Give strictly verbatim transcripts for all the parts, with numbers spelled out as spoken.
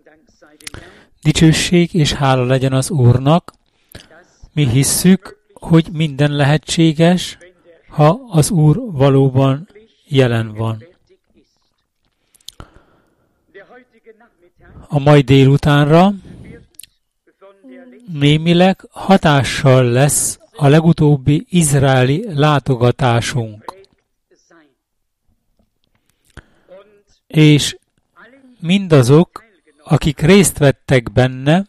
Dicsőség és hála legyen az Úrnak. Mi hisszük, hogy minden lehetséges, ha az Úr valóban jelen van. A mai délutánra némileg hatással lesz a legutóbbi izraeli látogatásunk. És mindazok, akik részt vettek benne,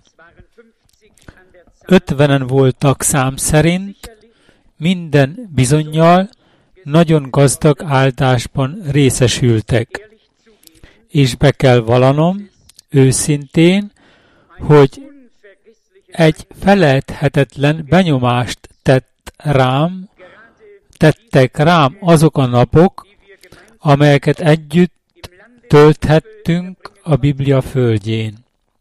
ötvenen voltak szám szerint, minden bizonnyal nagyon gazdag áldásban részesültek. És be kell vallanom őszintén, hogy egy felejthetetlen benyomást tett rám, tettek rám azok a napok, amelyeket együtt tölthettünk a Biblia földjén.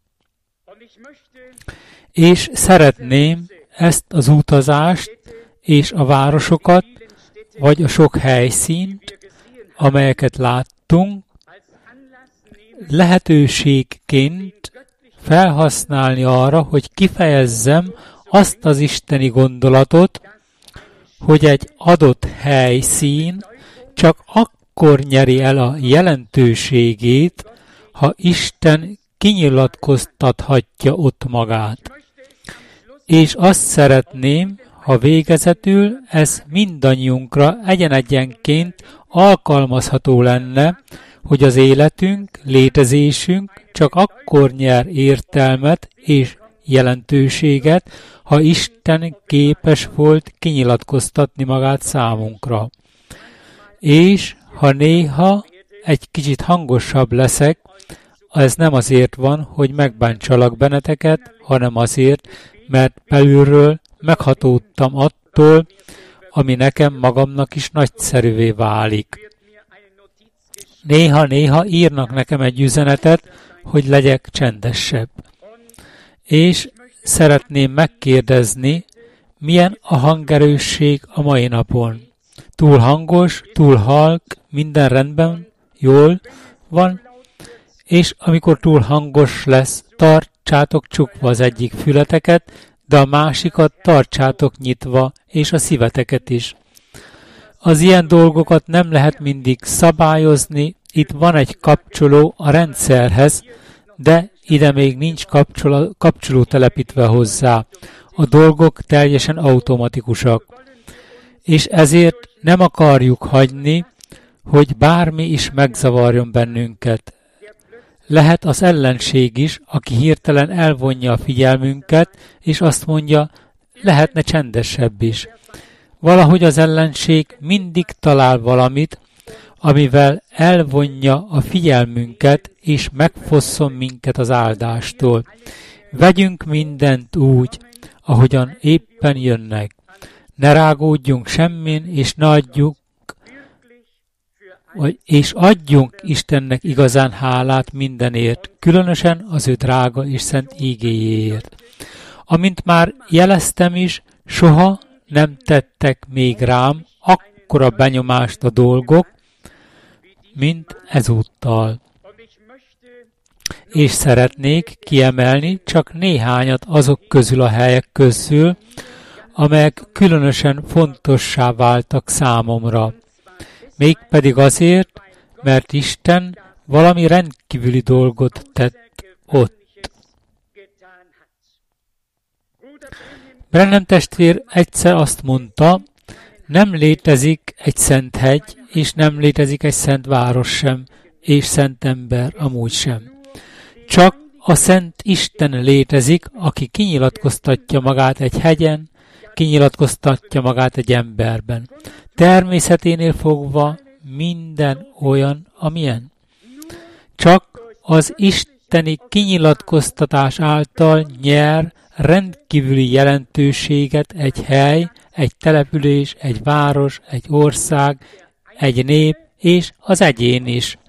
És szeretném ezt az utazást és a városokat, vagy a sok helyszínt, amelyeket láttunk, lehetőségként felhasználni arra, hogy kifejezzem azt az isteni gondolatot, hogy egy adott helyszín csak akkor nyeri el a jelentőségét, ha Isten kinyilatkoztathatja ott magát. És azt szeretném, ha végezetül ez mindannyiunkra egyen-egyenként alkalmazható lenne, hogy az életünk, létezésünk csak akkor nyer értelmet és jelentőséget, ha Isten képes volt kinyilatkoztatni magát számunkra. És ha néha egy kicsit hangosabb leszek, ez nem azért van, hogy megbántsalak benneteket, hanem azért, mert belülről meghatódtam attól, ami nekem magamnak is nagyszerűvé válik. Néha-néha írnak nekem egy üzenetet, hogy legyek csendesebb. És szeretném megkérdezni, milyen a hangerősség a mai napon. Túl hangos, túl halk, minden rendben, jól van, és amikor túl hangos lesz, tartsátok csukva az egyik fületeket, de a másikat tartsátok nyitva, és a szíveteket is. Az ilyen dolgokat nem lehet mindig szabályozni, itt van egy kapcsoló a rendszerhez, de ide még nincs kapcsoló, kapcsoló telepítve hozzá. A dolgok teljesen automatikusak. És ezért nem akarjuk hagyni, hogy bármi is megzavarjon bennünket. Lehet az ellenség is, aki hirtelen elvonja a figyelmünket, és azt mondja, lehetne csendesebb is. Valahogy az ellenség mindig talál valamit, amivel elvonja a figyelmünket, és megfosszon minket az áldástól. Vegyünk mindent úgy, ahogyan éppen jönnek. Ne rágódjunk semmin, és ne adjuk, és adjunk Istennek igazán hálát mindenért, különösen az ő drága és szent ígéjéért. Amint már jeleztem is, soha nem tettek még rám akkora benyomást a dolgok, mint ezúttal. És szeretnék kiemelni csak néhányat azok közül a helyek közül, amelyek különösen fontossá váltak számomra. Mégpedig azért, mert Isten valami rendkívüli dolgot tett ott. Branham testvér egyszer azt mondta, nem létezik egy szent hegy, és nem létezik egy szent város sem, és szent ember amúgy sem. Csak a szent Isten létezik, aki kinyilatkoztatja magát egy hegyen, kinyilatkoztatja magát egy emberben. Természeténél fogva minden olyan, amilyen. Csak az isteni kinyilatkoztatás által nyer rendkívüli jelentőséget egy hely, egy település, egy város, egy ország, egy nép és az egyén is.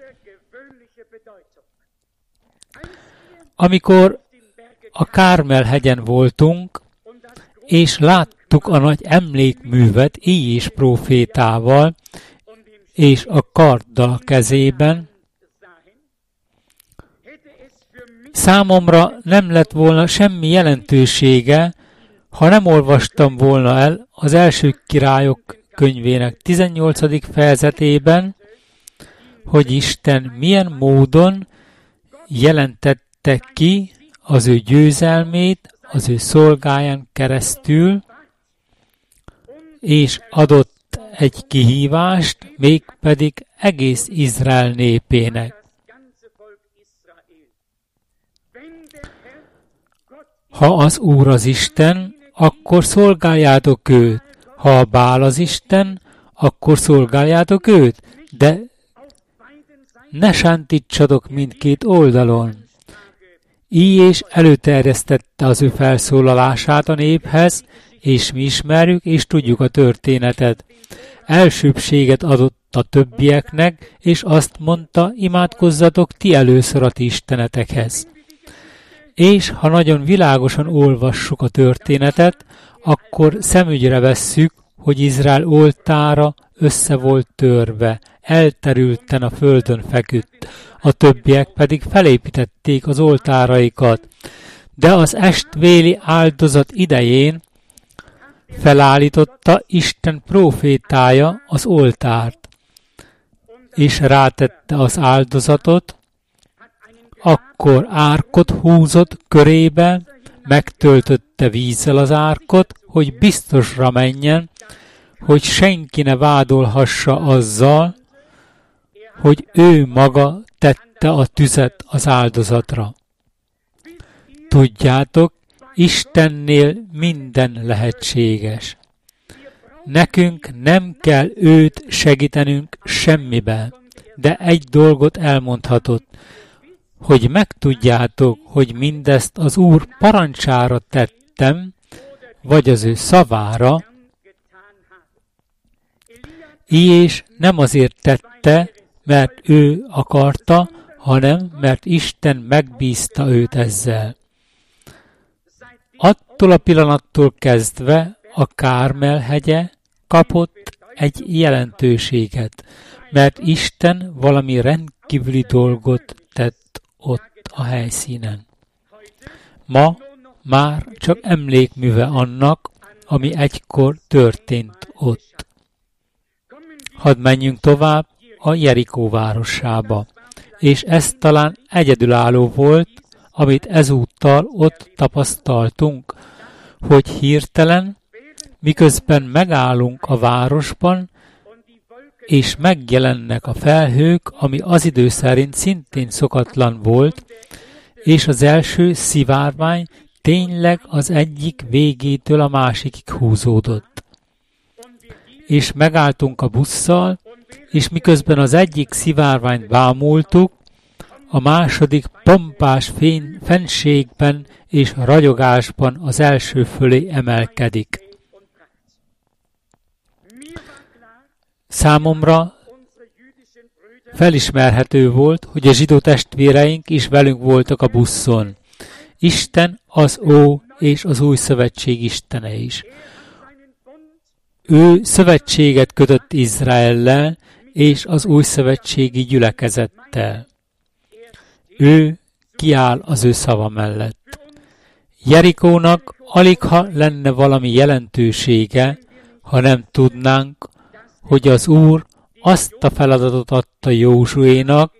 Amikor a Kármel-hegyen voltunk, és láttuk a nagy emlékművet Éjjés prófétával, és a karddal a kezében, Számomra nem lett volna semmi jelentősége, ha nem olvastam volna el az első királyok könyvének tizennyolcadik fejezetében, hogy Isten milyen módon jelentette ki az ő győzelmét az ő szolgáján keresztül, és adott egy kihívást, mégpedig egész Izrael népének. Ha az Úr az Isten, akkor szolgáljátok őt. Ha a Bál az Isten, akkor szolgáljátok őt, de ne sántítsatok mindkét oldalon. Így és előterjesztette az ő felszólalását a néphez, és mi ismerjük és tudjuk a történetet. Elsőbbséget adott a többieknek, és azt mondta, imádkozzatok ti először a ti istenetekhez. És ha nagyon világosan olvassuk a történetet, akkor szemügyre vesszük, hogy Izrael oltára össze volt törve, elterülten a földön feküdt, a többiek pedig felépítették az oltáraikat. De az estvéli áldozat idején felállította Isten prófétája az oltárt, és rátette az áldozatot, akkor árkot húzott körébe, megtöltötte vízzel az árkot, hogy biztosra menjen, hogy senki ne vádolhassa azzal, hogy ő maga tette a tüzet az áldozatra. Tudjátok, Istennél minden lehetséges. Nekünk nem kell őt segítenünk semmiben, de egy dolgot elmondhatott, hogy megtudjátok, hogy mindezt az Úr parancsára tettem, vagy az ő szavára, és nem azért tette, mert ő akarta, hanem mert Isten megbízta őt ezzel. Attól a pillanattól kezdve a Kármel hegye kapott egy jelentőséget, mert Isten valami rendkívüli dolgot tett ott a helyszínen. Ma már csak emlékműve annak, ami egykor történt ott. Hadd menjünk tovább a Jerikó városába, és ez talán egyedülálló volt, amit ezúttal ott tapasztaltunk, hogy hirtelen, miközben megállunk a városban, és megjelennek a felhők, ami az idő szerint szintén szokatlan volt, és az első szivárvány tényleg az egyik végétől a másikig húzódott. És megálltunk a busszal, és miközben az egyik szivárványt bámultuk, a második pompás fény, fenségben és ragyogásban az első fölé emelkedik. Számomra felismerhető volt, hogy a zsidó testvéreink is velünk voltak a buszon. Isten az Ó és az Új Szövetség Istene is. Ő szövetséget kötött Izraellel és az új szövetségi gyülekezettel. Ő kiáll az ő szava mellett. Jerikónak aligha lenne valami jelentősége, ha nem tudnánk, hogy az Úr azt a feladatot adta Józsuénak,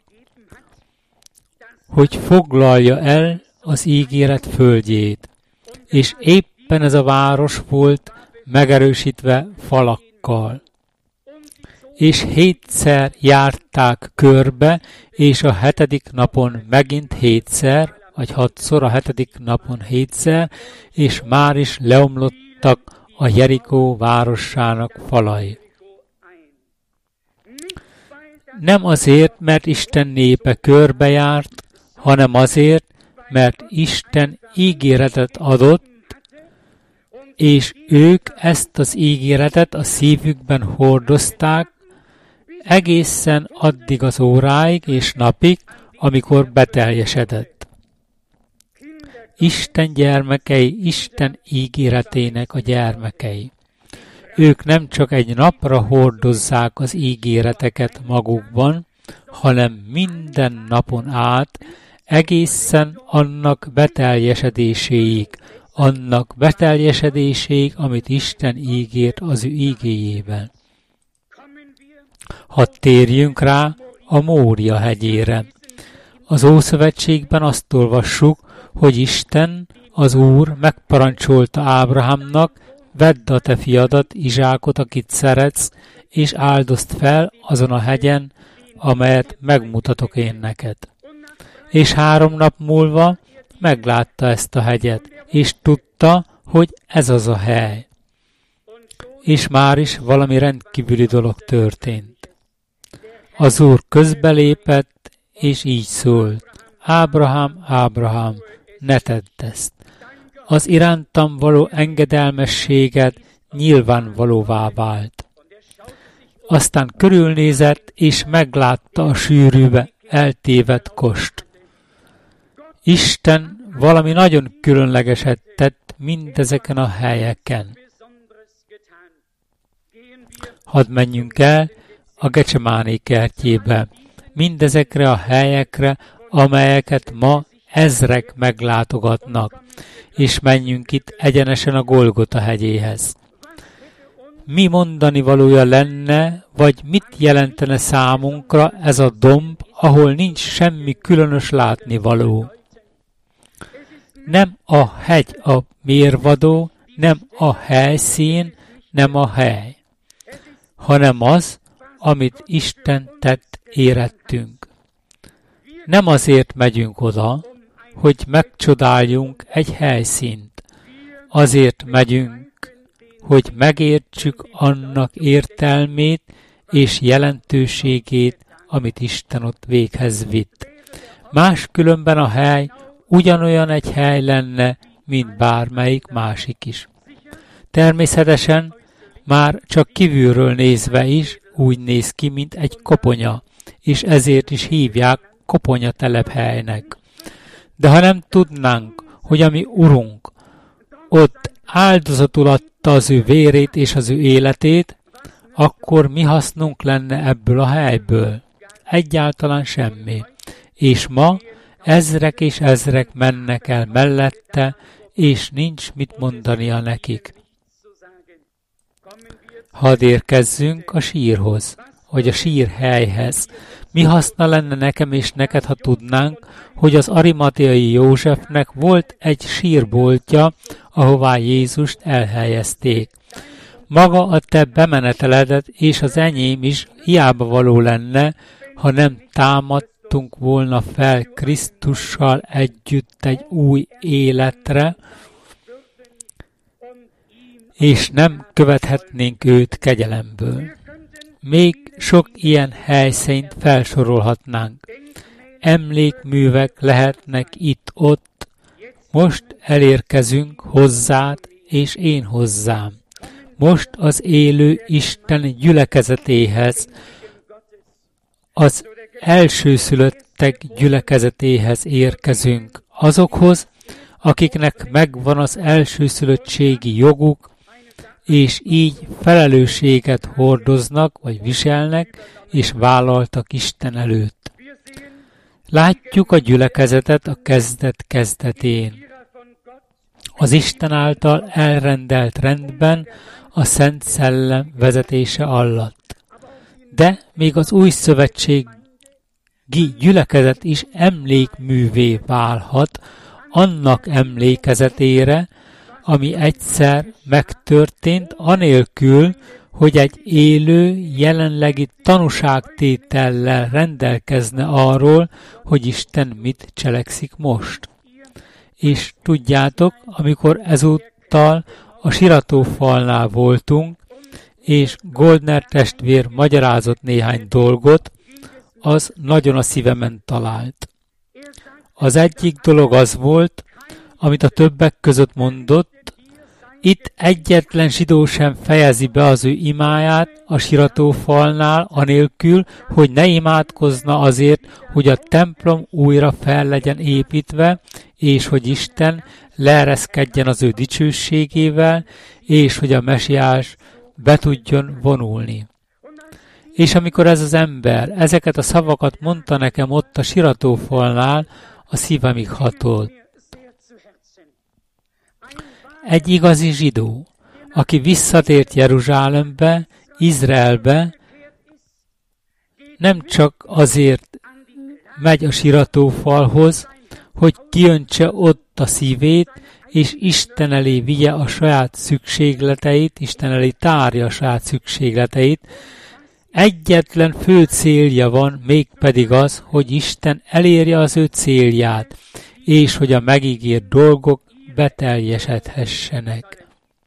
hogy foglalja el az ígéret földjét, és éppen ez a város volt megerősítve falakkal. És hétszer járták körbe, és a hetedik napon megint hétszer, vagy hatszor, a hetedik napon hétszer, és már is leomlottak a Jerikó városának falai. Nem azért, mert Isten népe körbejárt, hanem azért, mert Isten ígéretet adott, és ők ezt az ígéretet a szívükben hordozták, egészen addig az óráig és napig, amikor beteljesedett. Isten gyermekei, Isten ígéretének a gyermekei. Ők nem csak egy napra hordozzák az ígéreteket magukban, hanem minden napon át egészen annak beteljesedéséig, annak beteljesedéséig, amit Isten ígért az ő ígéjében. Hadd térjünk rá a Mória hegyére. Az Ószövetségben azt olvassuk, hogy Isten, az Úr megparancsolta Ábrahámnak, vedd a te fiadat, Izsákot, akit szeretsz, és áldozd fel azon a hegyen, amelyet megmutatok én neked. És három nap múlva meglátta ezt a hegyet, és tudta, hogy ez az a hely. És már is valami rendkívüli dolog történt. Az Úr közbelépett, és így szólt: Ábrahám, Ábrahám, ne tedd ezt. Az irántam való engedelmességed nyilvánvalóvá vált. Aztán körülnézett, és meglátta a sűrűbe eltévedt kost. Isten valami nagyon különlegeset tett mindezeken a helyeken. Hadd menjünk el a Gecsemáné kertjébe, mindezekre a helyekre, amelyeket ma ezrek meglátogatnak, és menjünk itt egyenesen a Golgota hegyéhez. Mi mondani valója lenne, vagy mit jelentene számunkra ez a domb, ahol nincs semmi különös látnivaló? Nem a hegy a mérvadó, nem a helyszín, nem a hely, hanem az, amit Isten tett érettünk. Nem azért megyünk oda, hogy megcsodáljunk egy helyszínt. Azért megyünk, hogy megértsük annak értelmét és jelentőségét, amit Isten ott véghez vitt. Máskülönben a hely ugyanolyan egy hely lenne, mint bármelyik másik is. Természetesen már csak kívülről nézve is úgy néz ki, mint egy koponya, és ezért is hívják koponya telephelynek. De ha nem tudnánk, hogy a mi Urunk ott áldozatul adta az ő vérét és az ő életét, akkor mi hasznunk lenne ebből a helyből? Egyáltalán semmi. És ma ezrek és ezrek mennek el mellette, és nincs mit mondania nekik. Hadd érkezzünk a sírhoz, vagy a sírhelyhez. Mi haszna lenne nekem és neked, ha tudnánk, hogy az arimateai Józsefnek volt egy sírboltja, ahová Jézust elhelyezték. Maga a te bemeneteledet és az enyém is hiába való lenne, ha nem támadtunk volna fel Krisztussal együtt egy új életre, és nem követhetnénk őt kegyelemből. Még sok ilyen helyszínt felsorolhatnánk. Emlékművek lehetnek itt-ott. Most elérkezünk hozzád, és én hozzám. Most az élő Isten gyülekezetéhez, az elsőszülöttek gyülekezetéhez érkezünk. Azokhoz, akiknek megvan az elsőszülöttségi joguk, és így felelősséget hordoznak, vagy viselnek, és vállaltak Isten előtt. Látjuk a gyülekezetet a kezdet kezdetén. Az Isten által elrendelt rendben, a Szent Szellem vezetése alatt. De még az új szövetségi gyülekezet is emlékművé válhat annak emlékezetére, ami egyszer megtörtént, anélkül, hogy egy élő, jelenlegi tanúságtétellel rendelkezne arról, hogy Isten mit cselekszik most. És tudjátok, amikor ezúttal a siratófalnál voltunk, és Goldner testvér magyarázott néhány dolgot, az nagyon a szívemen talált. Az egyik dolog az volt, amit a többek között mondott, itt egyetlen zsidó sem fejezi be az ő imáját a siratófalnál, anélkül, hogy ne imádkozna azért, hogy a templom újra fel legyen építve, és hogy Isten leereszkedjen az ő dicsőségével, és hogy a mesiás be tudjon vonulni. És amikor ez az ember ezeket a szavakat mondta nekem ott a siratófalnál, a szívemig hatolt. Egy igazi zsidó, aki visszatért Jeruzsálembe, Izraelbe, nem csak azért megy a siratófalhoz, hogy kiöntse ott a szívét, és Isten elé vigye a saját szükségleteit, Isten elé tárja a saját szükségleteit. Egyetlen fő célja van, mégpedig az, hogy Isten elérje az ő célját, és hogy a megígért dolgok beteljesedhessenek.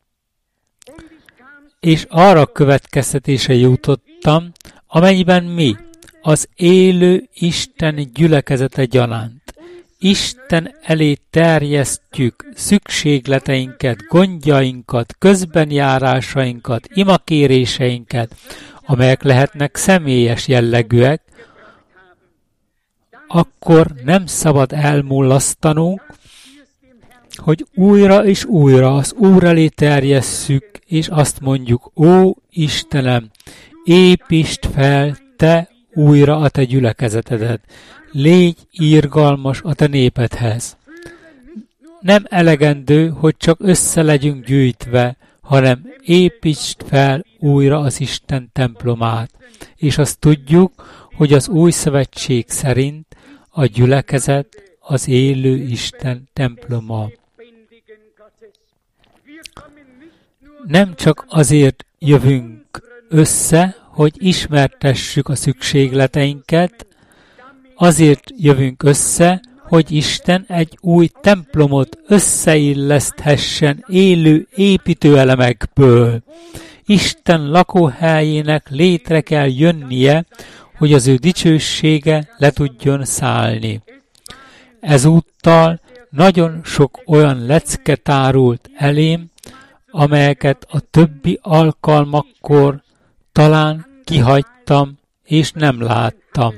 És arra következtetése jutottam, amennyiben mi, az élő Isten gyülekezete gyanánt, Isten elé terjesztjük szükségleteinket, gondjainkat, közbenjárásainkat, imakéréseinket, amelyek lehetnek személyes jellegűek, akkor nem szabad elmullasztanunk, hogy újra és újra az Úr elé terjesszük, és azt mondjuk, ó Istenem, építsd fel te újra a te gyülekezetedet, légy irgalmas a te népedhez. Nem elegendő, hogy csak össze legyünk gyűjtve, hanem építsd fel újra az Isten templomát. És azt tudjuk, hogy az új szövetség szerint a gyülekezet az élő Isten temploma. Nem csak azért jövünk össze, hogy ismertessük a szükségleteinket, azért jövünk össze, hogy Isten egy új templomot összeilleszthessen élő építőelemekből. Isten lakóhelyének létre kell jönnie, hogy az ő dicsősége le tudjon szállni. Ezúttal nagyon sok olyan lecke tárult elém, amelyeket a többi alkalmakkor talán kihagytam és nem láttam.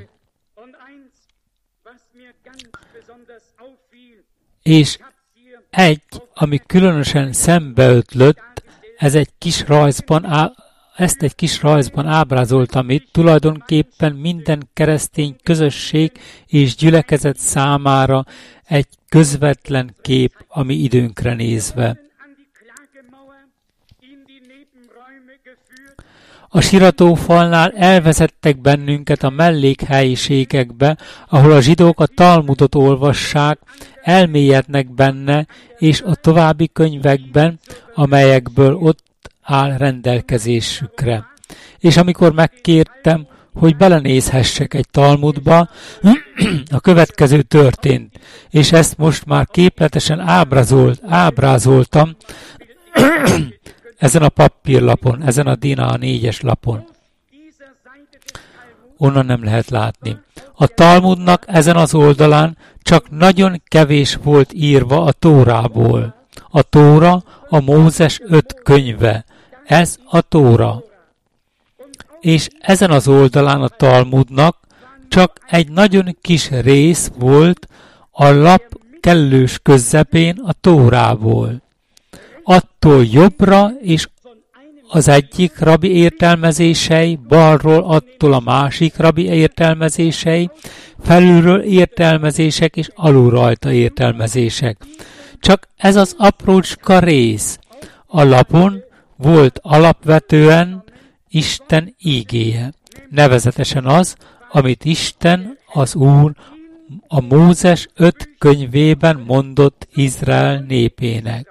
És egy, ami különösen szembeötlött, ez egy kis rajzban, á, ezt egy kis rajzban ábrázoltam itt, tulajdonképpen minden keresztény közösség és gyülekezet számára egy közvetlen kép, ami időnkre nézve. A siratófalnál elvezettek bennünket a mellékhelyiségekbe, ahol a zsidók a Talmudot olvassák, elmélyednek benne, és a további könyvekben, amelyekből ott áll rendelkezésükre. És amikor megkértem, hogy belenézhessek egy Talmudba, a következő történt, és ezt most már képletesen ábrázolt, ábrázoltam, ezen a papírlapon, ezen a Dina négyes lapon. Onnan nem lehet látni. A Talmudnak ezen az oldalán csak nagyon kevés volt írva a Tórából. A Tóra a Mózes öt könyve. Ez a Tóra. És ezen az oldalán a Talmudnak csak egy nagyon kis rész volt a lap kellős közepén a Tórából. Attól jobbra és az egyik rabbi értelmezései, balról attól a másik rabbi értelmezései, felülről értelmezések és alul rajta értelmezések. Csak ez az aprócska rész. A lapon volt alapvetően Isten ígéje. Nevezetesen az, amit Isten, az Úr, a Mózes öt könyvében mondott Izrael népének.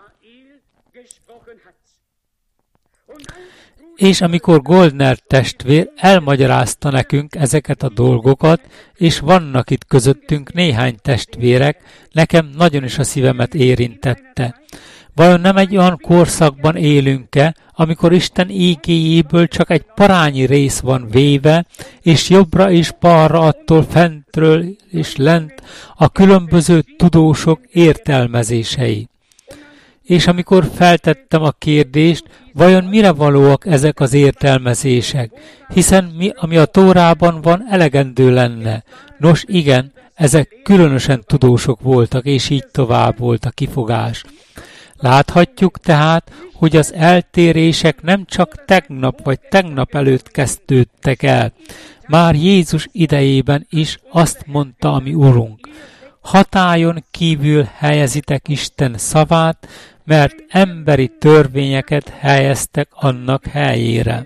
És amikor Goldner testvér elmagyarázta nekünk ezeket a dolgokat, és vannak itt közöttünk néhány testvérek, nekem nagyon is a szívemet érintette. Vajon nem egy olyan korszakban élünk-e, amikor Isten ígéjéből csak egy parányi rész van véve, és jobbra és balra attól fentről és lent a különböző tudósok értelmezései? És amikor feltettem a kérdést, vajon mire valóak ezek az értelmezések, hiszen mi, ami a Tórában van, elegendő lenne. Nos igen, ezek különösen tudósok voltak, és így tovább volt a kifogás. Láthatjuk tehát, hogy az eltérések nem csak tegnap vagy tegnap előtt kezdődtek el. Már Jézus idejében is azt mondta a mi Urunk, hatályon kívül helyezitek Isten szavát, mert emberi törvényeket helyeztek annak helyére.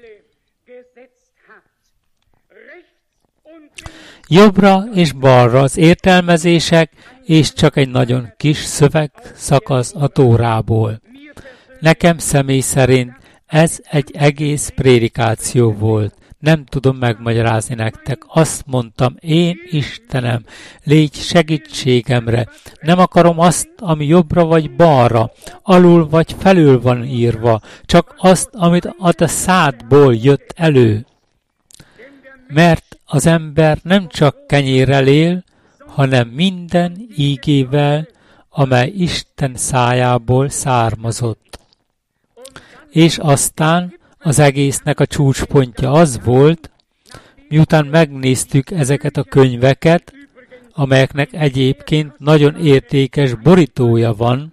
Jobbra és balra az értelmezések, és csak egy nagyon kis szövegszakasz a Tórából. Nekem személy szerint ez egy egész prédikáció volt. Nem tudom megmagyarázni nektek. Azt mondtam, én Istenem, légy segítségemre. Nem akarom azt, ami jobbra vagy balra, alul vagy felül van írva, csak azt, amit a te szádból jött elő. Mert az ember nem csak kenyérrel él, hanem minden ígével, amely Isten szájából származott. És aztán az egésznek a csúcspontja az volt, miután megnéztük ezeket a könyveket, amelyeknek egyébként nagyon értékes borítója van,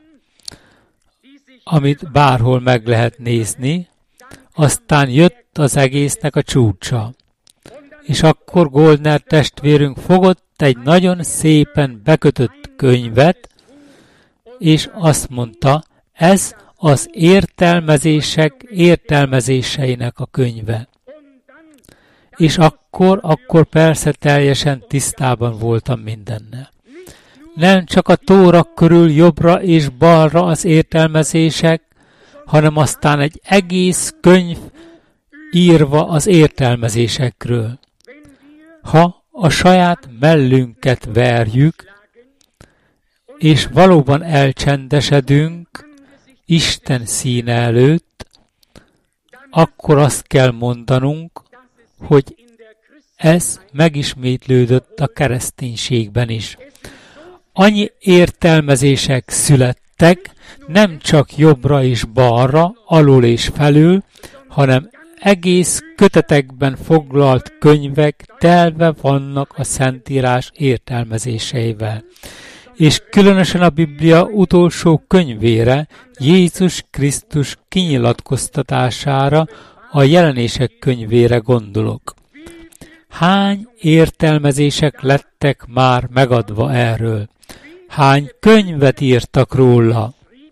amit bárhol meg lehet nézni, aztán jött az egésznek a csúcsa. És akkor Goldner testvérünk fogott egy nagyon szépen bekötött könyvet, és azt mondta, ez az értelmezések értelmezéseinek a könyve. És akkor, akkor persze teljesen tisztában voltam mindennel. Nem csak a Tóra körül jobbra és balra az értelmezések, hanem aztán egy egész könyv írva az értelmezésekről. Ha a saját mellünket verjük, és valóban elcsendesedünk Isten színe előtt, akkor azt kell mondanunk, hogy ez megismétlődött a kereszténységben is. Annyi értelmezések születtek, nem csak jobbra és balra, alul és felül, hanem egész kötetekben foglalt könyvek telve vannak a Szentírás értelmezéseivel. És különösen a Biblia utolsó könyvére, Jézus Krisztus kinyilatkoztatására, a Jelenések könyvére gondolok. Hány értelmezések lettek már megadva erről? Hány könyvet írtak róla?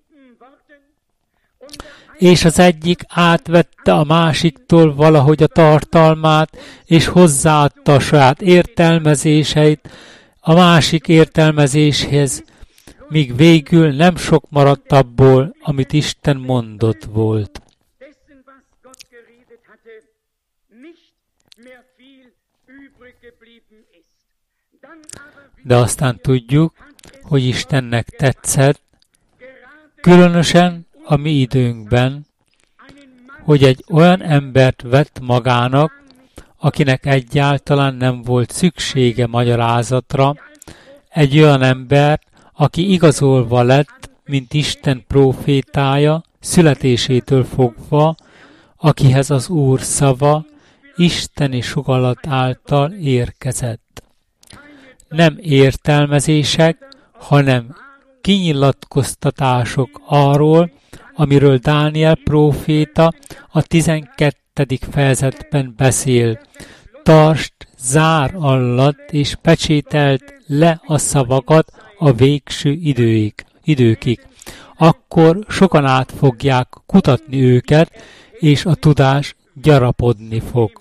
És az egyik átvette a másiktól valahogy a tartalmát, és hozzáadta a saját értelmezéseit a másik értelmezéshez, míg végül nem sok maradt abból, amit Isten mondott volt. De aztán tudjuk, hogy Istennek tetszett, különösen a mi időnkben, hogy egy olyan embert vett magának, akinek egyáltalán nem volt szüksége magyarázatra, egy olyan embert, aki igazolva lett, mint Isten prófétája, születésétől fogva, akihez az Úr szava isteni sugallat által érkezett. Nem értelmezések, hanem kinyilatkoztatások arról, amiről Dániel próféta a tizenkettedik fejezetben beszél. Tartsd zár alatt és pecsételt le a szavakat a végső időig, időkig. Akkor sokan át fogják kutatni őket, és a tudás gyarapodni fog.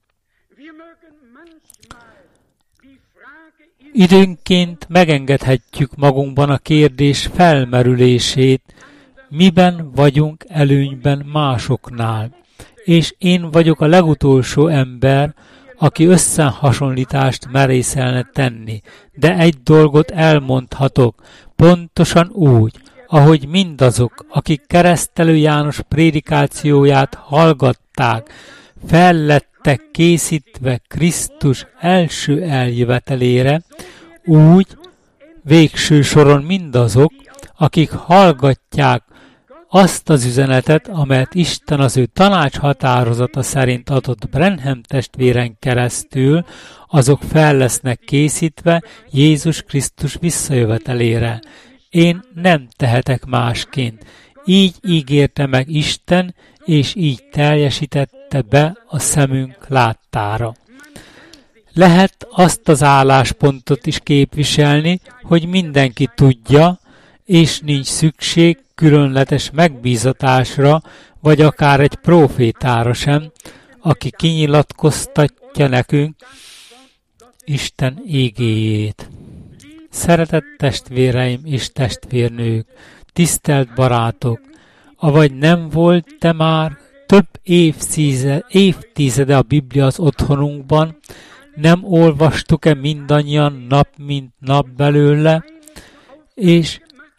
Időnként megengedhetjük magunkban a kérdés felmerülését, miben vagyunk előnyben másoknál. És én vagyok a legutolsó ember, aki összehasonlítást merészelne tenni. De egy dolgot elmondhatok, pontosan úgy, ahogy mindazok, akik Keresztelő János prédikációját hallgatták, fellettek készítve Krisztus első eljövetelére, úgy végső soron mindazok, akik hallgatják azt az üzenetet, amelyet Isten az ő tanácshatározata szerint adott Branham testvéren keresztül, azok fel lesznek készítve Jézus Krisztus visszajövetelére. Én nem tehetek másként. Így ígérte meg Isten, és így teljesítette be a szemünk láttára. Lehet azt az álláspontot is képviselni, hogy mindenki tudja, és nincs szükség különletes megbízatásra, vagy akár egy prófétára sem, aki kinyilatkoztatja nekünk Isten ígéjét. Szeretett testvéreim és testvérnők, tisztelt barátok, avagy nem volt te már több évtizede, évtizede a Biblia az otthonunkban, nem olvastuk-e mindannyian nap mint nap belőle, és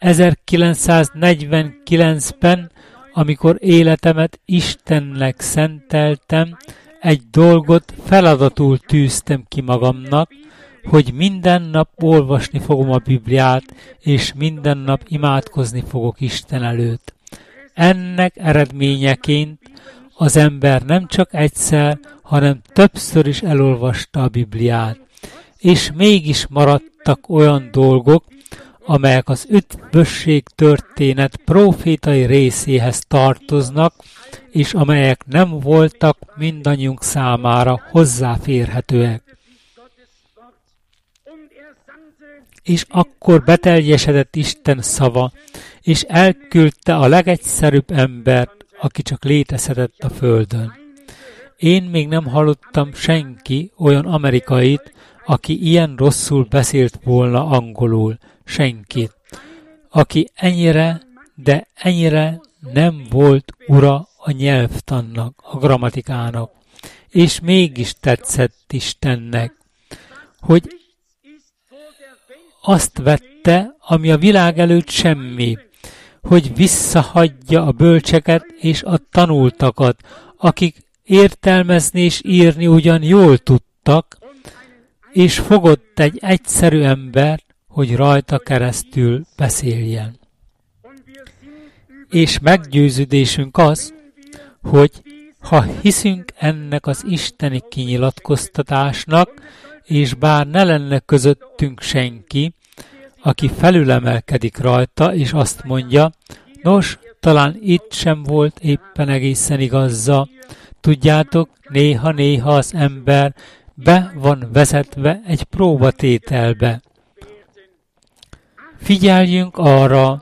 ezerkilencszáznegyvenkilencben, amikor életemet Istennek szenteltem, egy dolgot feladatul tűztem ki magamnak, hogy minden nap olvasni fogom a Bibliát, és minden nap imádkozni fogok Isten előtt. Ennek eredményeként az ember nem csak egyszer, hanem többször is elolvasta a Bibliát. És mégis maradtak olyan dolgok, amelyek az üdvösség történet prófétai részéhez tartoznak, és amelyek nem voltak mindannyiunk számára hozzáférhetőek. És akkor beteljesedett Isten szava, és elküldte a legegyszerűbb embert, aki csak létezhetett a földön. Én még nem hallottam senki olyan amerikait, aki ilyen rosszul beszélt volna angolul. Senki. Aki ennyire, de ennyire nem volt ura a nyelvtannak, a grammatikának. És mégis tetszett Istennek, hogy azt vette, ami a világ előtt semmi, hogy visszahagyja a bölcseket és a tanultakat, akik értelmezni és írni ugyan jól tudtak, és fogott egy egyszerű embert, hogy rajta keresztül beszéljen. És meggyőződésünk az, hogy ha hiszünk ennek az isteni kinyilatkoztatásnak, és bár ne lenne közöttünk senki, aki felülemelkedik rajta, és azt mondja, nos, talán itt sem volt éppen egészen igazza. Tudjátok, néha-néha az ember be van vezetve egy próbatételbe. Figyeljünk arra,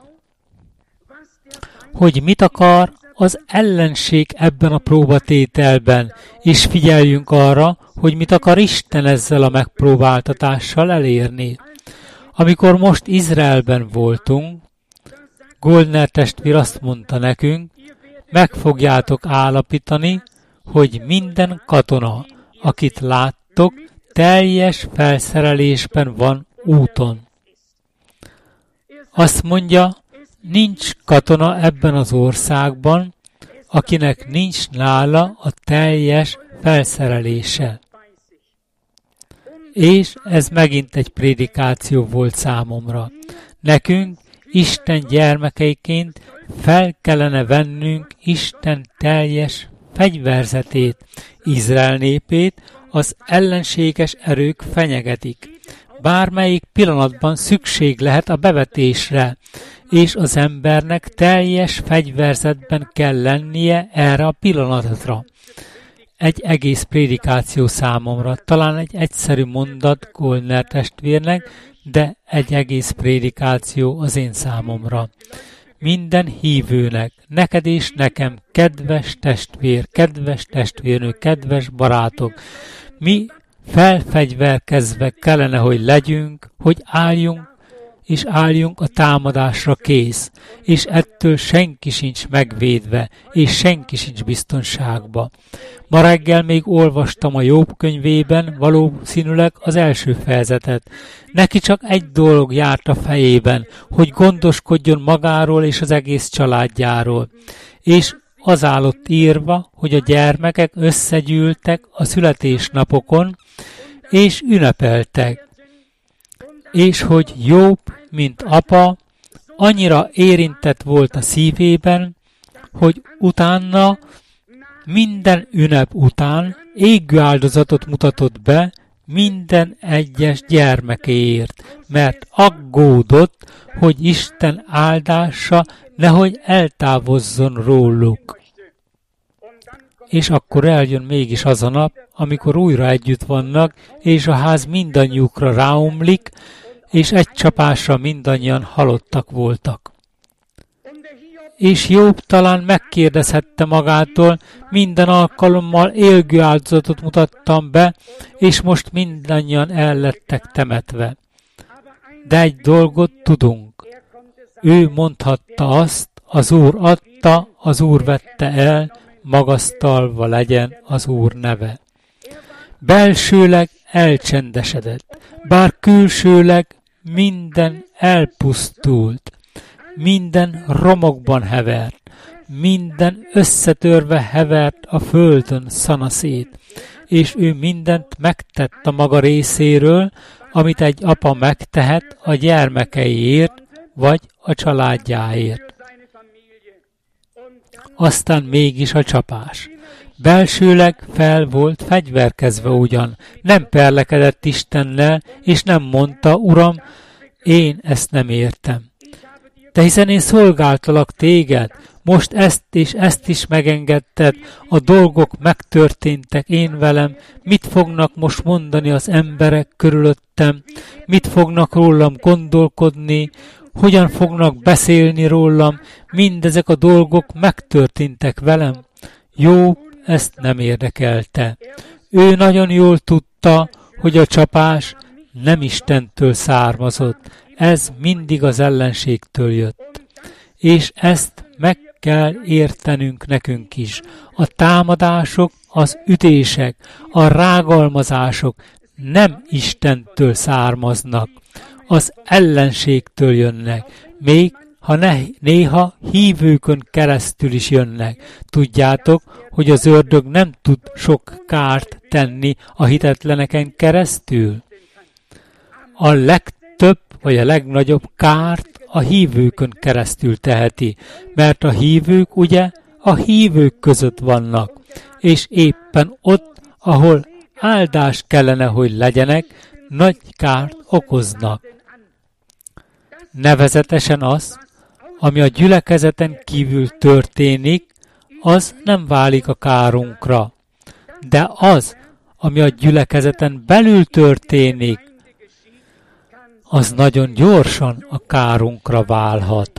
hogy mit akar az ellenség ebben a próbatételben, és figyeljünk arra, hogy mit akar Isten ezzel a megpróbáltatással elérni. Amikor most Izraelben voltunk, Goldner testvér azt mondta nekünk, meg fogjátok állapítani, hogy minden katona, akit láttok, teljes felszerelésben van úton. Azt mondja, nincs katona ebben az országban, akinek nincs nála a teljes felszerelése. És ez megint egy prédikáció volt számomra. Nekünk, Isten gyermekeiként fel kellene vennünk Isten teljes fegyverzetét. Izrael népét az ellenséges erők fenyegetik. Bármelyik pillanatban szükség lehet a bevetésre, és az embernek teljes fegyverzetben kell lennie erre a pillanatra. Egy egész prédikáció számomra, talán egy egyszerű mondat Goldner testvérnek, de egy egész prédikáció az én számomra. Minden hívőnek, neked és nekem, kedves testvér, kedves testvérnő, kedves barátok, mi felfegyverkezve kellene, hogy legyünk, hogy álljunk, és álljunk a támadásra kész, és ettől senki sincs megvédve, és senki sincs biztonságba. Ma reggel még olvastam a Jobb könyvében valószínűleg az első fejezetet. Neki csak egy dolog járt a fejében, hogy gondoskodjon magáról és az egész családjáról. És az állott írva, hogy a gyermekek összegyűltek a születésnapokon, és ünnepeltek. És hogy Jobb, mint apa, annyira érintett volt a szívében, hogy utána, minden ünnep után égő áldozatot mutatott be minden egyes gyermekéért, mert aggódott, hogy Isten áldása nehogy eltávozzon róluk. és akkor eljön mégis az a nap, amikor újra együtt vannak, és a ház mindannyiukra ráomlik, és egy csapásra mindannyian halottak voltak. És Jobb talán megkérdezhette magától, minden alkalommal élgő áldozatot mutattam be, és most mindannyian el lettek temetve. De egy dolgot tudunk. Ő mondhatta azt, az Úr adta, az Úr vette el, magasztalva legyen az Úr neve. Belsőleg elcsendesedett, bár külsőleg minden elpusztult, minden romokban hevert, minden összetörve hevert a földön szanaszét, és ő mindent megtett a maga részéről, amit egy apa megtehet a gyermekeiért, vagy a családjáért. Aztán mégis a csapás. Belsőleg fel volt fegyverkezve ugyan, nem perlekedett Istennel, és nem mondta, Uram, én ezt nem értem. De hiszen én szolgáltalak téged, most ezt és ezt is megengedted, a dolgok megtörténtek én velem, mit fognak most mondani az emberek körülöttem, mit fognak rólam gondolkodni, hogyan fognak beszélni rólam, mindezek a dolgok megtörténtek velem. Jobb ezt nem érdekelte. Ő nagyon jól tudta, hogy a csapás nem Istentől származott, ez mindig az ellenségtől jött. És ezt meg kell értenünk nekünk is. A támadások, az ütések, a rágalmazások nem Istentől származnak, az ellenségtől jönnek, még ha ne, néha hívőkön keresztül is jönnek. Tudjátok, hogy az ördög nem tud sok kárt tenni a hitetleneken keresztül? A legtöbb vagy a legnagyobb kárt a hívőkön keresztül teheti, mert a hívők ugye a hívők között vannak, és éppen ott, ahol áldás kellene, hogy legyenek, nagy kárt okoznak. Nevezetesen az, ami a gyülekezeten kívül történik, az nem válik a kárunkra. De az, ami a gyülekezeten belül történik, az nagyon gyorsan a kárunkra válhat.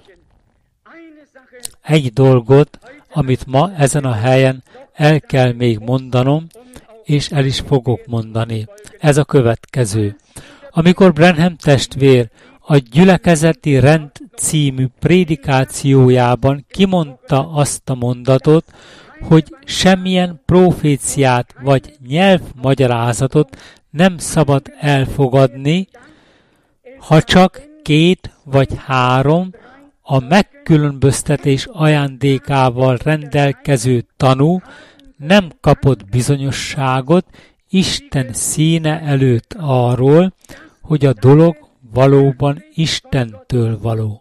Egy dolgot, amit ma ezen a helyen el kell még mondanom, és el is fogok mondani. Ez a következő. Amikor Branham testvér a Gyülekezeti Rend című prédikációjában kimondta azt a mondatot, hogy semmilyen proféciát vagy nyelvmagyarázatot nem szabad elfogadni, ha csak két vagy három a megkülönböztetés ajándékával rendelkező tanú nem kapott bizonyosságot Isten színe előtt arról, hogy a dolog valóban Istentől való.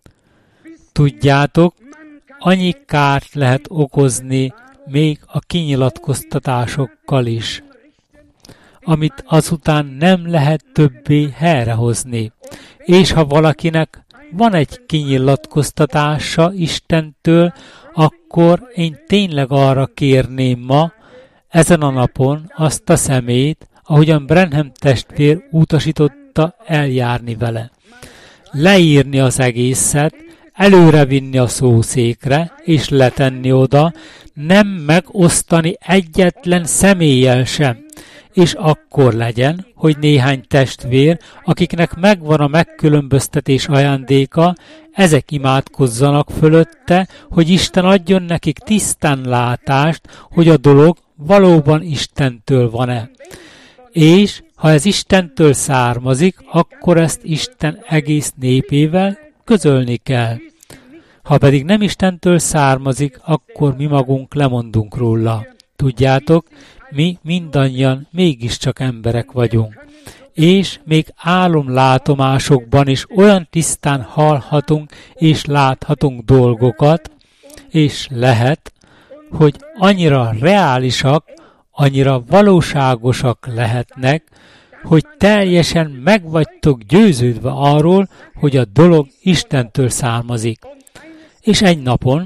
Tudjátok, annyi kárt lehet okozni még a kinyilatkoztatásokkal is, amit azután nem lehet többé helyrehozni. És ha valakinek van egy kinyilatkoztatása Istentől, akkor én tényleg arra kérném ma, ezen a napon azt a szemét, ahogyan Branham testvér utasította eljárni vele. Leírni az egészet, előrevinni a szószékre, és letenni oda, nem megosztani egyetlen személlyel sem. És akkor legyen, hogy néhány testvér, akiknek megvan a megkülönböztetés ajándéka, ezek imádkozzanak fölötte, hogy Isten adjon nekik tisztán látást, hogy a dolog valóban Istentől van-e. És ha ez Istentől származik, akkor ezt Isten egész népével közölni kell. Ha pedig nem Istentől származik, akkor mi magunk lemondunk róla. Tudjátok, mi mindannyian mégiscsak emberek vagyunk. És még álomlátomásokban is olyan tisztán hallhatunk és láthatunk dolgokat, és lehet, hogy annyira reálisak, annyira valóságosak lehetnek, hogy teljesen meg vagytok győződve arról, hogy a dolog Istentől származik. És egy napon,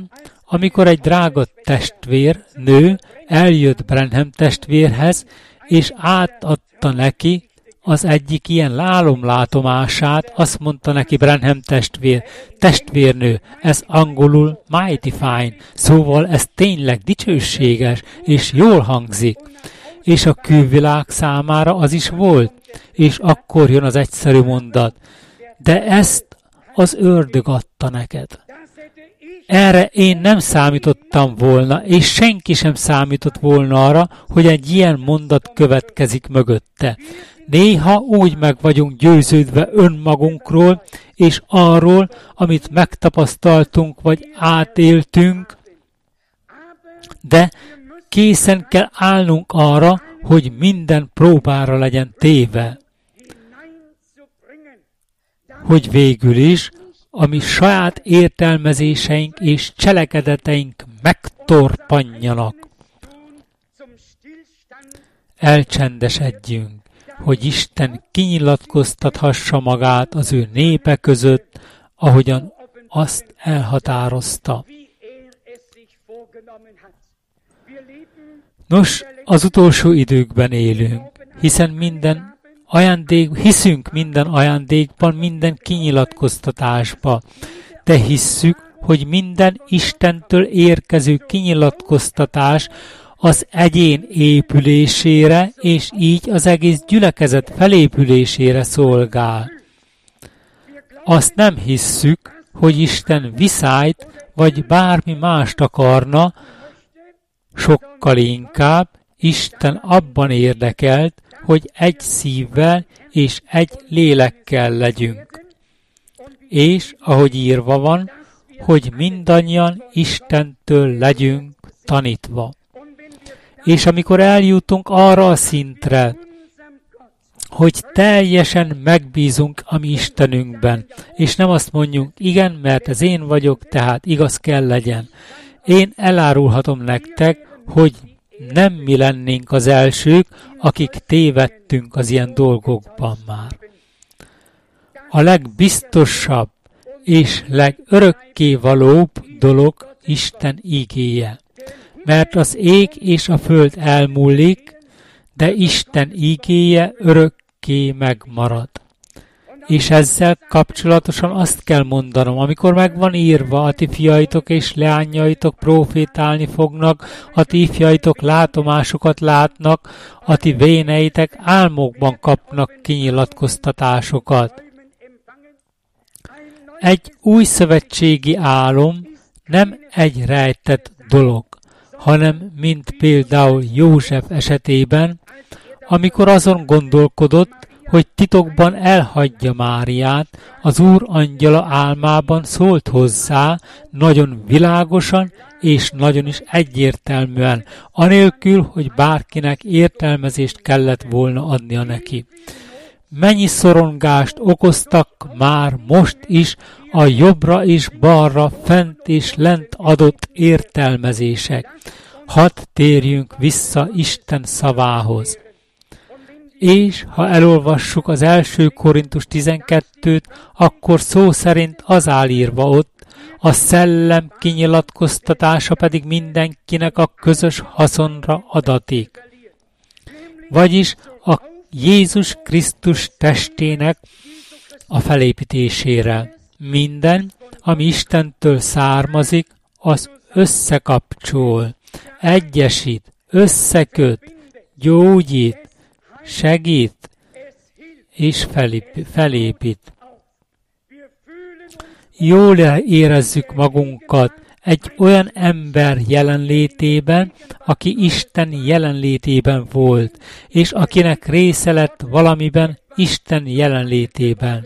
amikor egy drága testvér, nő eljött Branham testvérhez, és átadta neki az egyik ilyen lálomlátomását, azt mondta neki Branham testvér, testvérnő, ez angolul mighty fine, szóval ez tényleg dicsőséges, és jól hangzik. És a külvilág számára az is volt, és akkor jön az egyszerű mondat, de ezt az ördög adta neked. Erre én nem számítottam volna, és senki sem számított volna arra, hogy egy ilyen mondat következik mögötte. Néha úgy meg vagyunk győződve önmagunkról, és arról, amit megtapasztaltunk, vagy átéltünk, de készen kell állnunk arra, hogy minden próbára legyen téve. Hogy végül is, ami saját értelmezéseink és cselekedeteink megtorpanjanak. Elcsendesedjünk, hogy Isten kinyilatkoztathassa magát az ő népe között, ahogyan azt elhatározta. Nos, az utolsó időkben élünk, hiszen minden ajándék, hiszünk minden ajándékban, minden kinyilatkoztatásba, de hisszük, hogy minden Istentől érkező kinyilatkoztatás az egyén épülésére, és így az egész gyülekezet felépülésére szolgál. Azt nem hisszük, hogy Isten viszályt, vagy bármi mást akarna, sokkal inkább Isten abban érdekelt, hogy egy szívvel és egy lélekkel legyünk. És, ahogy írva van, hogy mindannyian Istentől legyünk tanítva. És amikor eljutunk arra a szintre, hogy teljesen megbízunk a mi Istenünkben, és nem azt mondjuk, igen, mert ez én vagyok, tehát igaz kell legyen. Én elárulhatom nektek, hogy nem mi lennénk az elsők, akik tévedtünk az ilyen dolgokban már. A legbiztosabb és legörökkévalóbb dolog Isten igéje. Mert az ég és a föld elmúlik, de Isten igéje örökké megmarad. És ezzel kapcsolatosan azt kell mondanom, amikor meg van írva, a ti fiaitok és leányaitok profétálni fognak, a ti ifjaitok látomásokat látnak, a ti véneitek álmokban kapnak kinyilatkoztatásokat. Egy új szövetségi álom nem egy rejtett dolog, hanem mint például József esetében, amikor azon gondolkodott, hogy titokban elhagyja Máriát, az Úr angyala álmában szólt hozzá, nagyon világosan és nagyon is egyértelműen, anélkül, hogy bárkinek értelmezést kellett volna adnia neki. Mennyi szorongást okoztak már most is a jobbra és balra, fent és lent adott értelmezések. Hadd térjünk vissza Isten szavához. És ha elolvassuk az első Korintus tizenkettőt, akkor szó szerint az áll írva ott, a szellem kinyilatkoztatása pedig mindenkinek a közös haszonra adatik. Vagyis a Jézus Krisztus testének a felépítésére. Minden, ami Istentől származik, az összekapcsol, egyesít, összeköt, gyógyít, segít és felépít. Jól érezzük magunkat egy olyan ember jelenlétében, aki Isten jelenlétében volt, és akinek része lett valamiben Isten jelenlétében.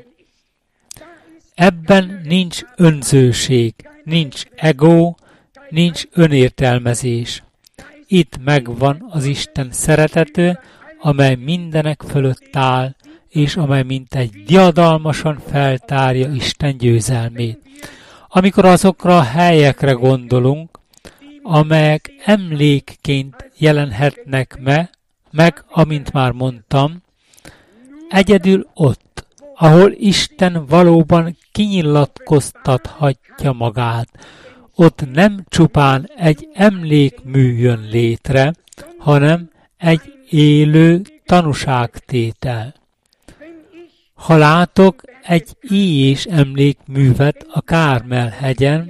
Ebben nincs önzőség, nincs ego, nincs önértelmezés. Itt megvan az Isten szeretete, amely mindenek fölött áll, és amely mintegy diadalmasan feltárja Isten győzelmét. Amikor azokra a helyekre gondolunk, amelyek emlékként jelenhetnek me, meg, amint már mondtam, egyedül ott, ahol Isten valóban kinyilatkoztathatja magát. ott nem csupán egy emlékmű jön létre, hanem egy élő tanúságtétel. Ha látok egy íjés emlékművet a Kármel-hegyen,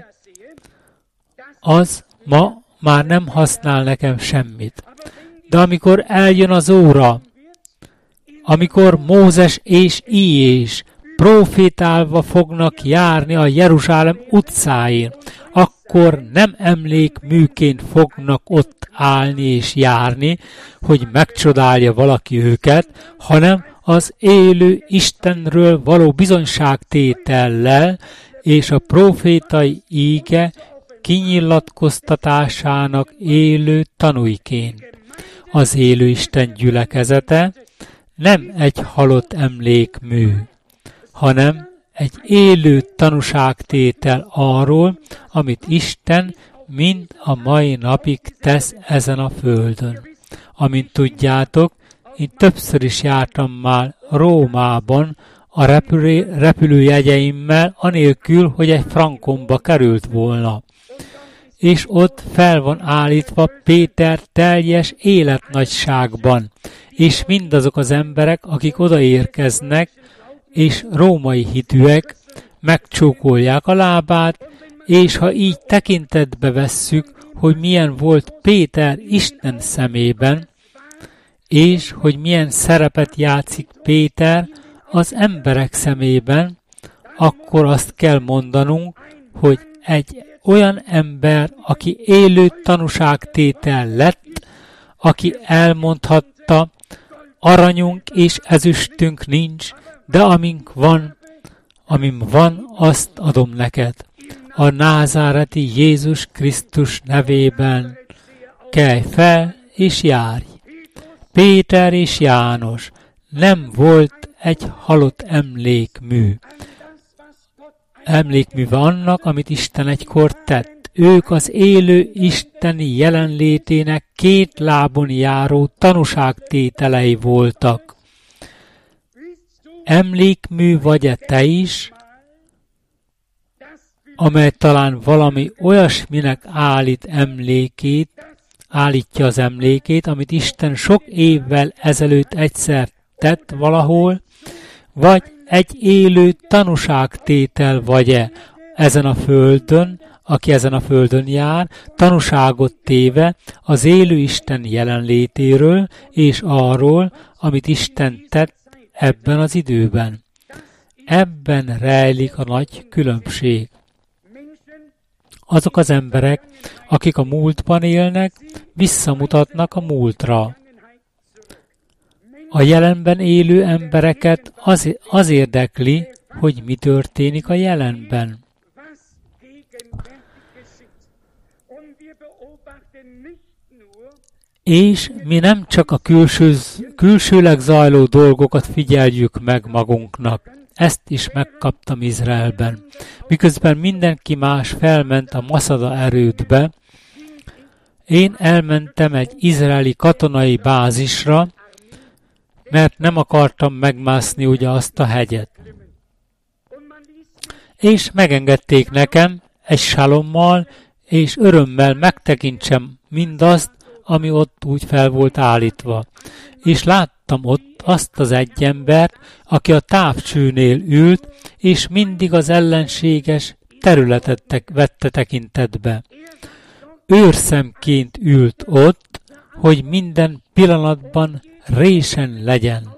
az ma már nem használ nekem semmit. De amikor eljön az óra, amikor Mózes és Íjés profétálva fognak járni a Jeruzsálem utcáin, akkor nem emlékműként fognak ott állni és járni, hogy megcsodálja valaki őket, hanem az élő Istenről való bizonyságtétellel és a profétai íge kinyilatkoztatásának élő tanúiként. Az élő Isten gyülekezete nem egy halott emlékmű, hanem egy élő tanúságtétel arról, amit Isten mind a mai napig tesz ezen a földön. Amint tudjátok, én többször is jártam már Rómában a repülő, repülőjegyeimmel, anélkül, hogy egy frankomba került volna. És ott fel van állítva Péter teljes életnagyságban, és mindazok az emberek, akik odaérkeznek, és római hitűek, megcsókolják a lábát, és ha így tekintetbe vesszük, hogy milyen volt Péter Isten szemében, és hogy milyen szerepet játszik Péter az emberek szemében, akkor azt kell mondanunk, hogy egy olyan ember, aki élő tanúságtétel lett, aki elmondhatta, aranyunk és ezüstünk nincs, de amink van, amim van, azt adom neked. A názáreti Jézus Krisztus nevében kelj fel és járj. Péter és János nem volt egy halott emlékmű. Emlékműve annak, amit Isten egykor tett. Ők az élő isteni jelenlétének két lábon járó tanúságtételei voltak. Emlékmű vagy-e te is, amely talán valami olyasminek állít emlékét, állítja az emlékét, amit Isten sok évvel ezelőtt egyszer tett valahol, vagy egy élő tanúságtétel vagy-e ezen a földön, aki ezen a földön jár, tanúságot téve az élő Isten jelenlétéről és arról, amit Isten tett ebben az időben. Ebben rejlik a nagy különbség. Azok az emberek, akik a múltban élnek, visszamutatnak a múltra. A jelenben élő embereket az, az érdekli, hogy mi történik a jelenben. És mi nem csak a külső, külsőleg zajló dolgokat figyeljük meg magunknak. Ezt is megkaptam Izraelben. Miközben mindenki más felment a Maszada erődbe, én elmentem egy izraeli katonai bázisra, mert nem akartam megmászni ugye azt a hegyet. És megengedték nekem egy salommal, és örömmel megtekintsem mindazt, ami ott úgy fel volt állítva. És láttam ott azt az egy embert, aki a távcsőnél ült, és mindig az ellenséges területet tek- vette tekintetbe. Őrszemként ült ott, hogy minden pillanatban résen legyen.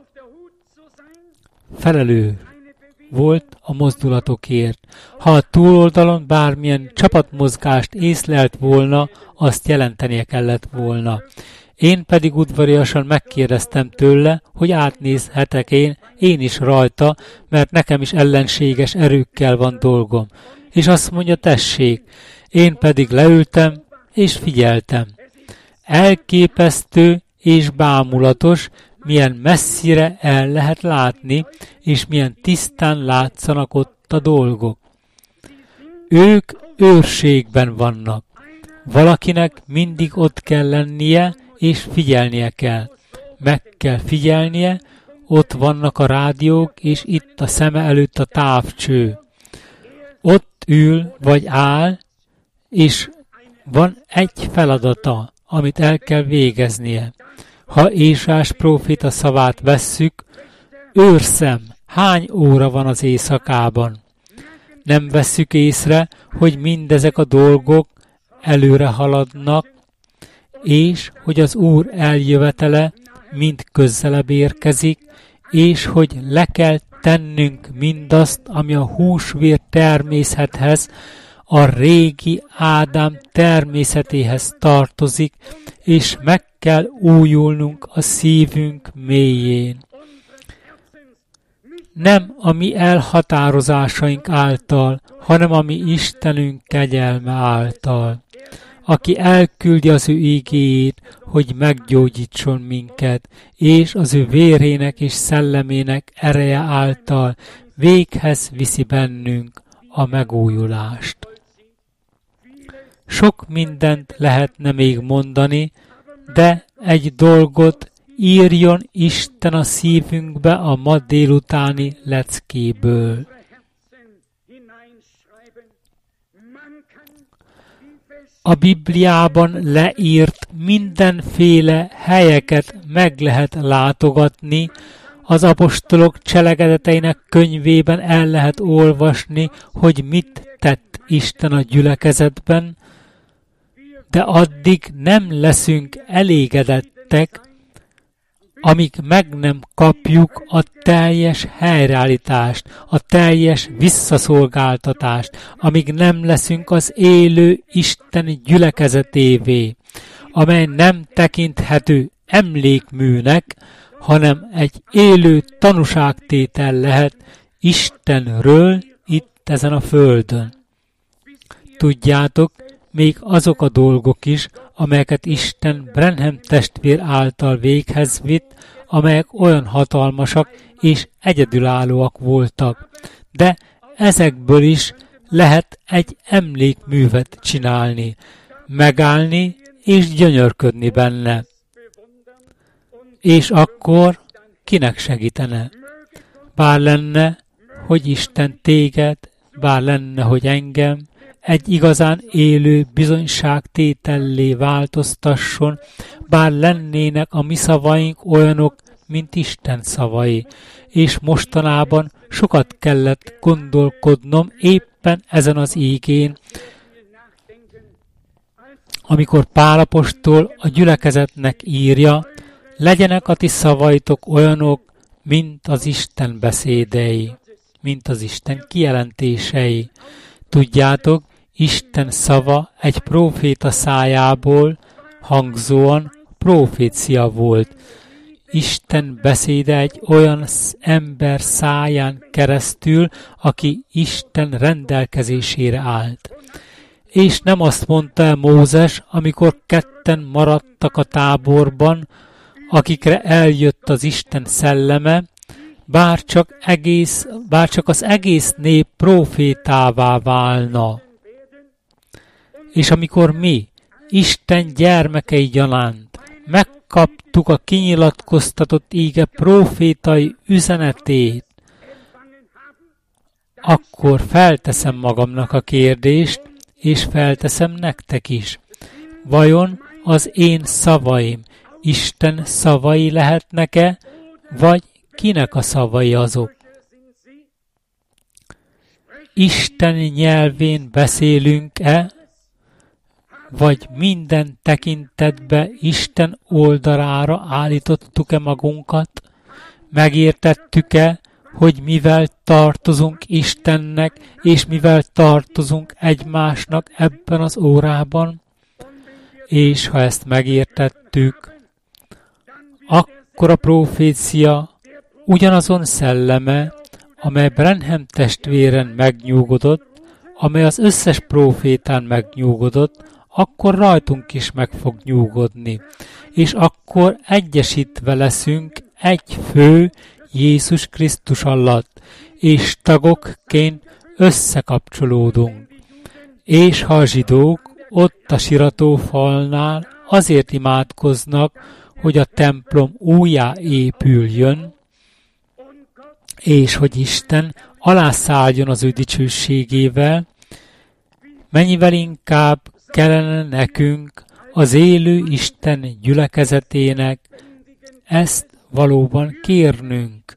Felelő volt a mozdulatokért. Ha a túloldalon bármilyen csapatmozgást észlelt volna, azt jelentenie kellett volna. Én pedig udvariasan megkérdeztem tőle, hogy átnézhetek én, én is rajta, mert nekem is ellenséges erőkkel van dolgom. És azt mondja, tessék, én pedig leültem, és figyeltem. Elképesztő és bámulatos, milyen messzire el lehet látni, és milyen tisztán látszanak ott a dolgok. Ők őrségben vannak. Valakinek mindig ott kell lennie, és figyelnie kell. Meg kell figyelnie, ott vannak a rádiók, és itt a szeme előtt a távcső. Ott ül, vagy áll, és van egy feladata, amit el kell végeznie. Ha Ésás próféta szavát vesszük, őrszem, hány óra van az éjszakában? Nem vesszük észre, hogy mindezek a dolgok előre haladnak, és hogy az Úr eljövetele mind közelebb érkezik, és hogy le kell tennünk mindazt, ami a húsvér természethez, a régi Ádám természetéhez tartozik, és meg kell újulnunk a szívünk mélyén. Nem a mi elhatározásaink által, hanem a mi Istenünk kegyelme által, aki elküldi az ő ígéjét, hogy meggyógyítson minket, és az ő vérének és szellemének ereje által véghez viszi bennünk a megújulást. Sok mindent lehetne még mondani, de egy dolgot írjon Isten a szívünkbe a ma délutáni leckéből. A Bibliában leírt mindenféle helyeket meg lehet látogatni, az apostolok cselekedeteinek könyvében el lehet olvasni, hogy mit tett Isten a gyülekezetben, de addig nem leszünk elégedettek, amíg meg nem kapjuk a teljes helyreállítást, a teljes visszaszolgáltatást, amíg nem leszünk az élő Isten gyülekezetévé, amely nem tekinthető emlékműnek, hanem egy élő tanúságtétel lehet Istenről itt ezen a földön. Tudjátok, még azok a dolgok is, amelyeket Isten Branham testvér által véghez vitt, amelyek olyan hatalmasak és egyedülállóak voltak. De ezekből is lehet egy emlékművet csinálni, megállni és gyönyörködni benne. És akkor kinek segítene? Bár lenne, hogy Isten téged, bár lenne, hogy engem, egy igazán élő bizonyságtétellé változtasson, bár lennének a mi szavaink olyanok, mint Isten szavai. És mostanában sokat kellett gondolkodnom éppen ezen az ígén, amikor Pál apostol a gyülekezetnek írja, legyenek a ti szavaitok olyanok, mint az Isten beszédei, mint az Isten kijelentései. Tudjátok, Isten szava egy próféta szájából hangzóan profécia volt. Isten beszéde egy olyan ember száján keresztül, aki Isten rendelkezésére állt. És nem azt mondta el Mózes, amikor ketten maradtak a táborban, akikre eljött az Isten szelleme, bár csak, egész, bár csak az egész nép profétává válna. És amikor mi, Isten gyermekei gyanánt, megkaptuk a kinyilatkoztatott íge profétai üzenetét, akkor felteszem magamnak a kérdést, és felteszem nektek is. Vajon az én szavaim Isten szavai lehetnek-e, vagy kinek a szavai azok? Isten nyelvén beszélünk-e, vagy minden tekintetbe Isten oldalára állítottuk-e magunkat? Megértettük-e, hogy mivel tartozunk Istennek, és mivel tartozunk egymásnak ebben az órában? És ha ezt megértettük, akkor a profécia ugyanazon szelleme, amely Branham testvéren megnyugodott, amely az összes profétán megnyugodott, akkor rajtunk is meg fog nyugodni. És akkor egyesítve leszünk egy fő Jézus Krisztus alatt, és tagokként összekapcsolódunk. És ha a zsidók ott a siratófalnál azért imádkoznak, hogy a templom újjá épüljön, és hogy Isten alászálljon az ő dicsőségével, mennyivel inkább kellene nekünk, az élő Isten gyülekezetének ezt valóban kérnünk.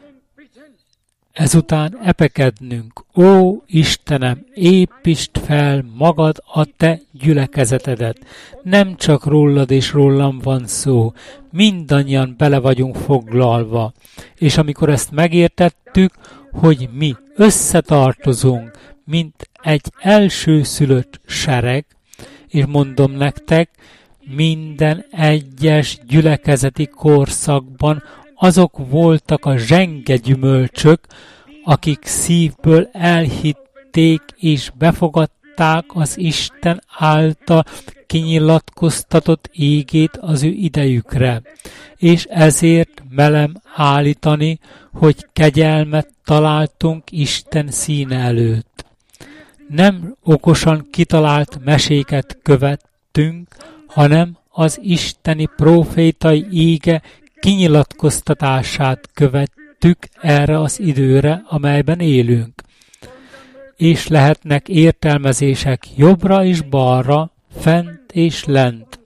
Ezután epekednünk, ó Istenem, építsd fel magad a te gyülekezetedet. Nem csak rólad és rólam van szó, mindannyian bele vagyunk foglalva. És amikor ezt megértettük, hogy mi összetartozunk, mint egy elsőszülött sereg, és mondom nektek, minden egyes gyülekezeti korszakban azok voltak a zsenge gyümölcsök, akik szívből elhitték és befogadták az Isten által kinyilatkoztatott ígét az ő idejükre. És ezért merem állítani, hogy kegyelmet találtunk Isten színe előtt. Nem okosan kitalált meséket követtünk, hanem az isteni prófétai íge kinyilatkoztatását követtük erre az időre, amelyben élünk. És lehetnek értelmezések jobbra és balra, fent és lent.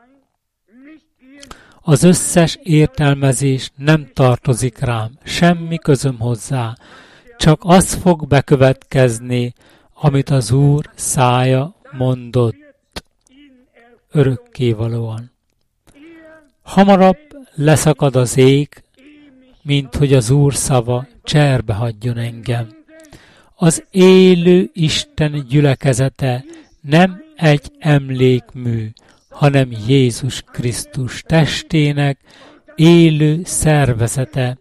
Az összes értelmezés nem tartozik rám, semmi közöm hozzá, csak az fog bekövetkezni, amit az Úr szája mondott, örökkévalóan. Hamarabb leszakad az ég, mint hogy az Úr szava cserbe hagyjon engem. Az élő Isten gyülekezete nem egy emlékmű, hanem Jézus Krisztus testének élő szervezete,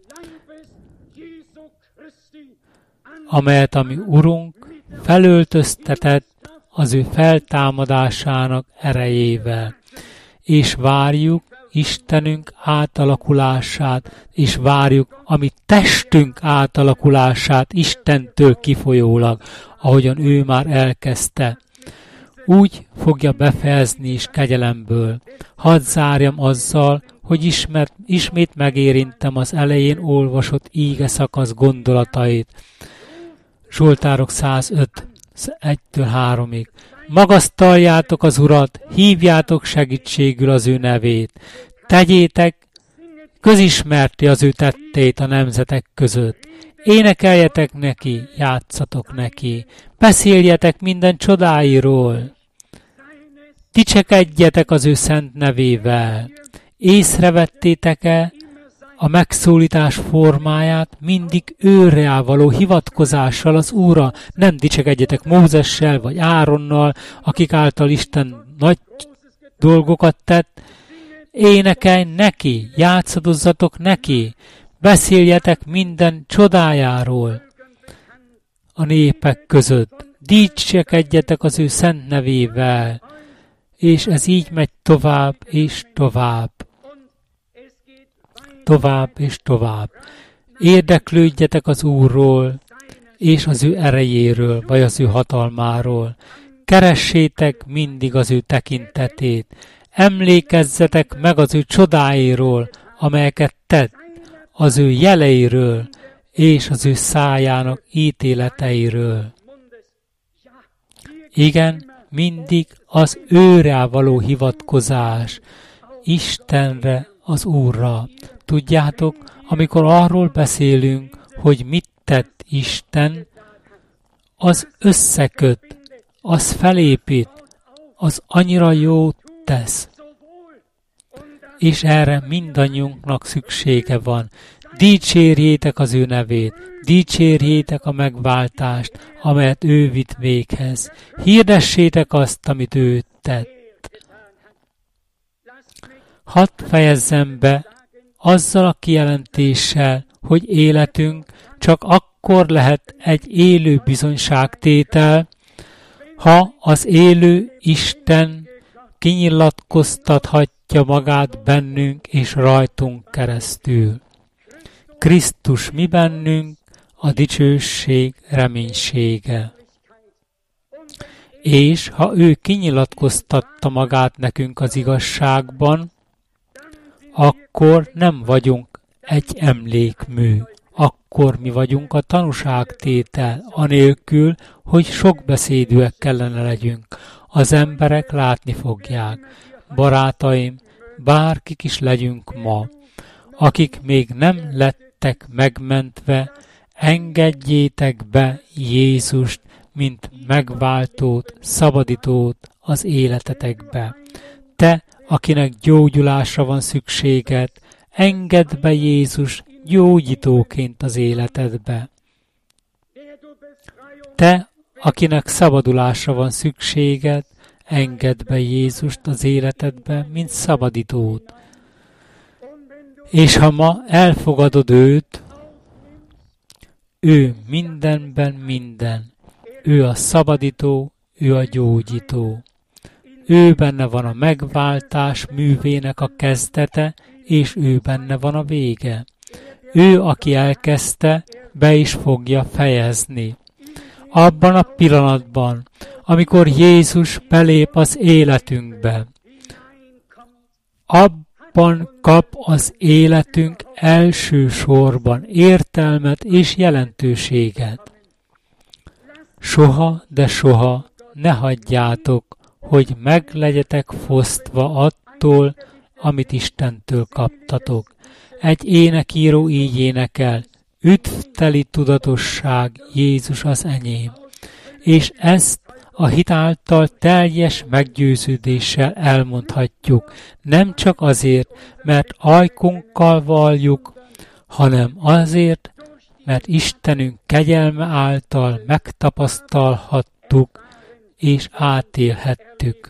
amelyet a mi Urunk felöltöztetett az ő feltámadásának erejével, és várjuk Istenünk átalakulását, és várjuk a mi testünk átalakulását Istentől kifolyólag, ahogyan ő már elkezdte. Úgy fogja befejezni is kegyelemből. Hadd zárjam azzal, hogy ismert, ismét megérintem az elején olvasott íge szakasz gondolatait. Zsoltárok százöt, egytől háromig. Magasztaljátok az Urat, hívjátok segítségül az ő nevét. Tegyétek közismerti az ő tettét a nemzetek között. Énekeljetek neki, játszatok neki. Beszéljetek minden csodáiról. Dicsekedjetek az ő szent nevével. Észrevettétek-e a megszólítás formáját mindig őre való hivatkozással az Úrra? Nem dicsekedjetek Mózessel vagy Áronnal, akik által Isten nagy dolgokat tett. Énekelj neki, játszadozzatok neki, beszéljetek minden csodájáról a népek között. Dicsekedjetek az ő szent nevével, és ez így megy tovább és tovább. Tovább és tovább. Érdeklődjetek az Úrról, és az ő erejéről, vagy az ő hatalmáról. Keressétek mindig az ő tekintetét. Emlékezzetek meg az ő csodáiról, amelyeket tett, az ő jeleiről, és az ő szájának ítéleteiről. Igen, mindig az őre való hivatkozás, Istenre, az Úrra. Tudjátok, amikor arról beszélünk, hogy mit tett Isten, az összeköt, az felépít, az annyira jót tesz. És erre mindannyiunknak szüksége van. Dicsérjétek az ő nevét, dicsérjétek a megváltást, amelyet ő vitt véghez. Hirdessétek azt, amit ő tett. Hadd fejezzem be azzal a kijelentéssel, hogy életünk csak akkor lehet egy élő bizonyságtétel, ha az élő Isten kinyilatkoztathatja magát bennünk és rajtunk keresztül. Krisztus mi bennünk a dicsőség reménysége. És ha ő kinyilatkoztatta magát nekünk az igazságban, akkor nem vagyunk egy emlékmű. Akkor akkor mi vagyunk a tanúságtétel, anélkül, hogy sok beszédűek kellene legyünk. Az emberek látni fogják. Barátaim, bárkik is legyünk ma, akik még nem lettek megmentve, engedjétek be Jézust, mint megváltót, szabadítót az életetekbe. Te, akinek gyógyulásra van szükséged, engedd be Jézus gyógyítóként az életedbe. Te, akinek szabadulásra van szükséged, engedd be Jézust az életedbe, mint szabadítót. És ha ma elfogadod őt, ő mindenben minden. Ő a szabadító, ő a gyógyító. Ő benne van a megváltás művének a kezdete, és ő benne van a vége. Ő, aki elkezdte, be is fogja fejezni. Abban a pillanatban, amikor Jézus belép az életünkbe, abban kap az életünk elsősorban értelmet és jelentőséget. Soha, de soha ne hagyjátok, hogy meg legyetek fosztva attól, amit Istentől kaptatok. Egy énekíró így énekel, üdvteli tudatosság, Jézus az enyém. És ezt a hit által teljes meggyőződéssel elmondhatjuk, nem csak azért, mert ajkunkkal valljuk, hanem azért, mert Istenünk kegyelme által megtapasztalhattuk és átélhettük.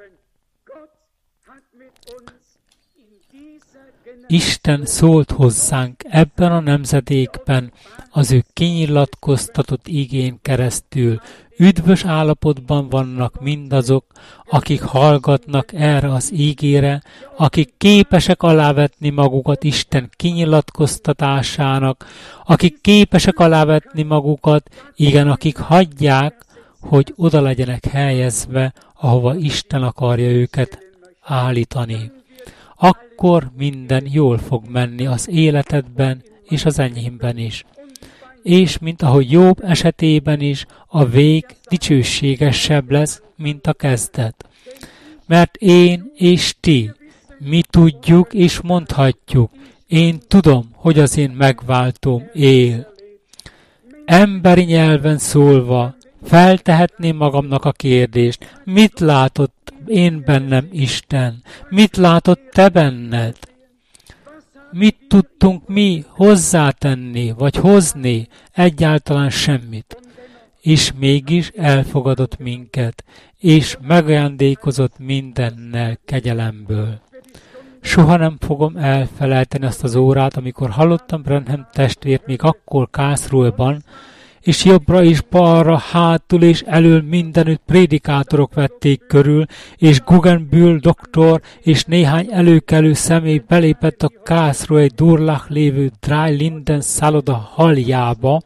Isten szólt hozzánk ebben a nemzedékben az ő kinyilatkoztatott igén keresztül. Üdvös állapotban vannak mindazok, akik hallgatnak erre az ígére, akik képesek alávetni magukat Isten kinyilatkoztatásának, akik képesek alávetni magukat, igen, akik hagyják, hogy oda legyenek helyezve, ahova Isten akarja őket állítani. Akkor minden jól fog menni az életedben és az enyémben is. És mint ahogy Jobb esetében is, a vég dicsőségesebb lesz, mint a kezdet. Mert én és ti, mi tudjuk és mondhatjuk, én tudom, hogy az én megváltóm él. Emberi nyelven szólva, feltehetném magamnak a kérdést, mit látott én bennem Isten? Mit látott te benned? Mit tudtunk mi hozzátenni, vagy hozni? Egyáltalán semmit. És mégis elfogadott minket, és megajándékozott mindennel kegyelemből. Soha nem fogom elfelejteni azt az órát, amikor hallottam Branham testvért még akkor Karlsruhe-ban, és jobbra és balra, hátul és elől mindenütt prédikátorok vették körül, és Guggenbühl doktor és néhány előkelő személy belépett a Karlsruhe Durlach lévő Drei Linden szálloda halljába,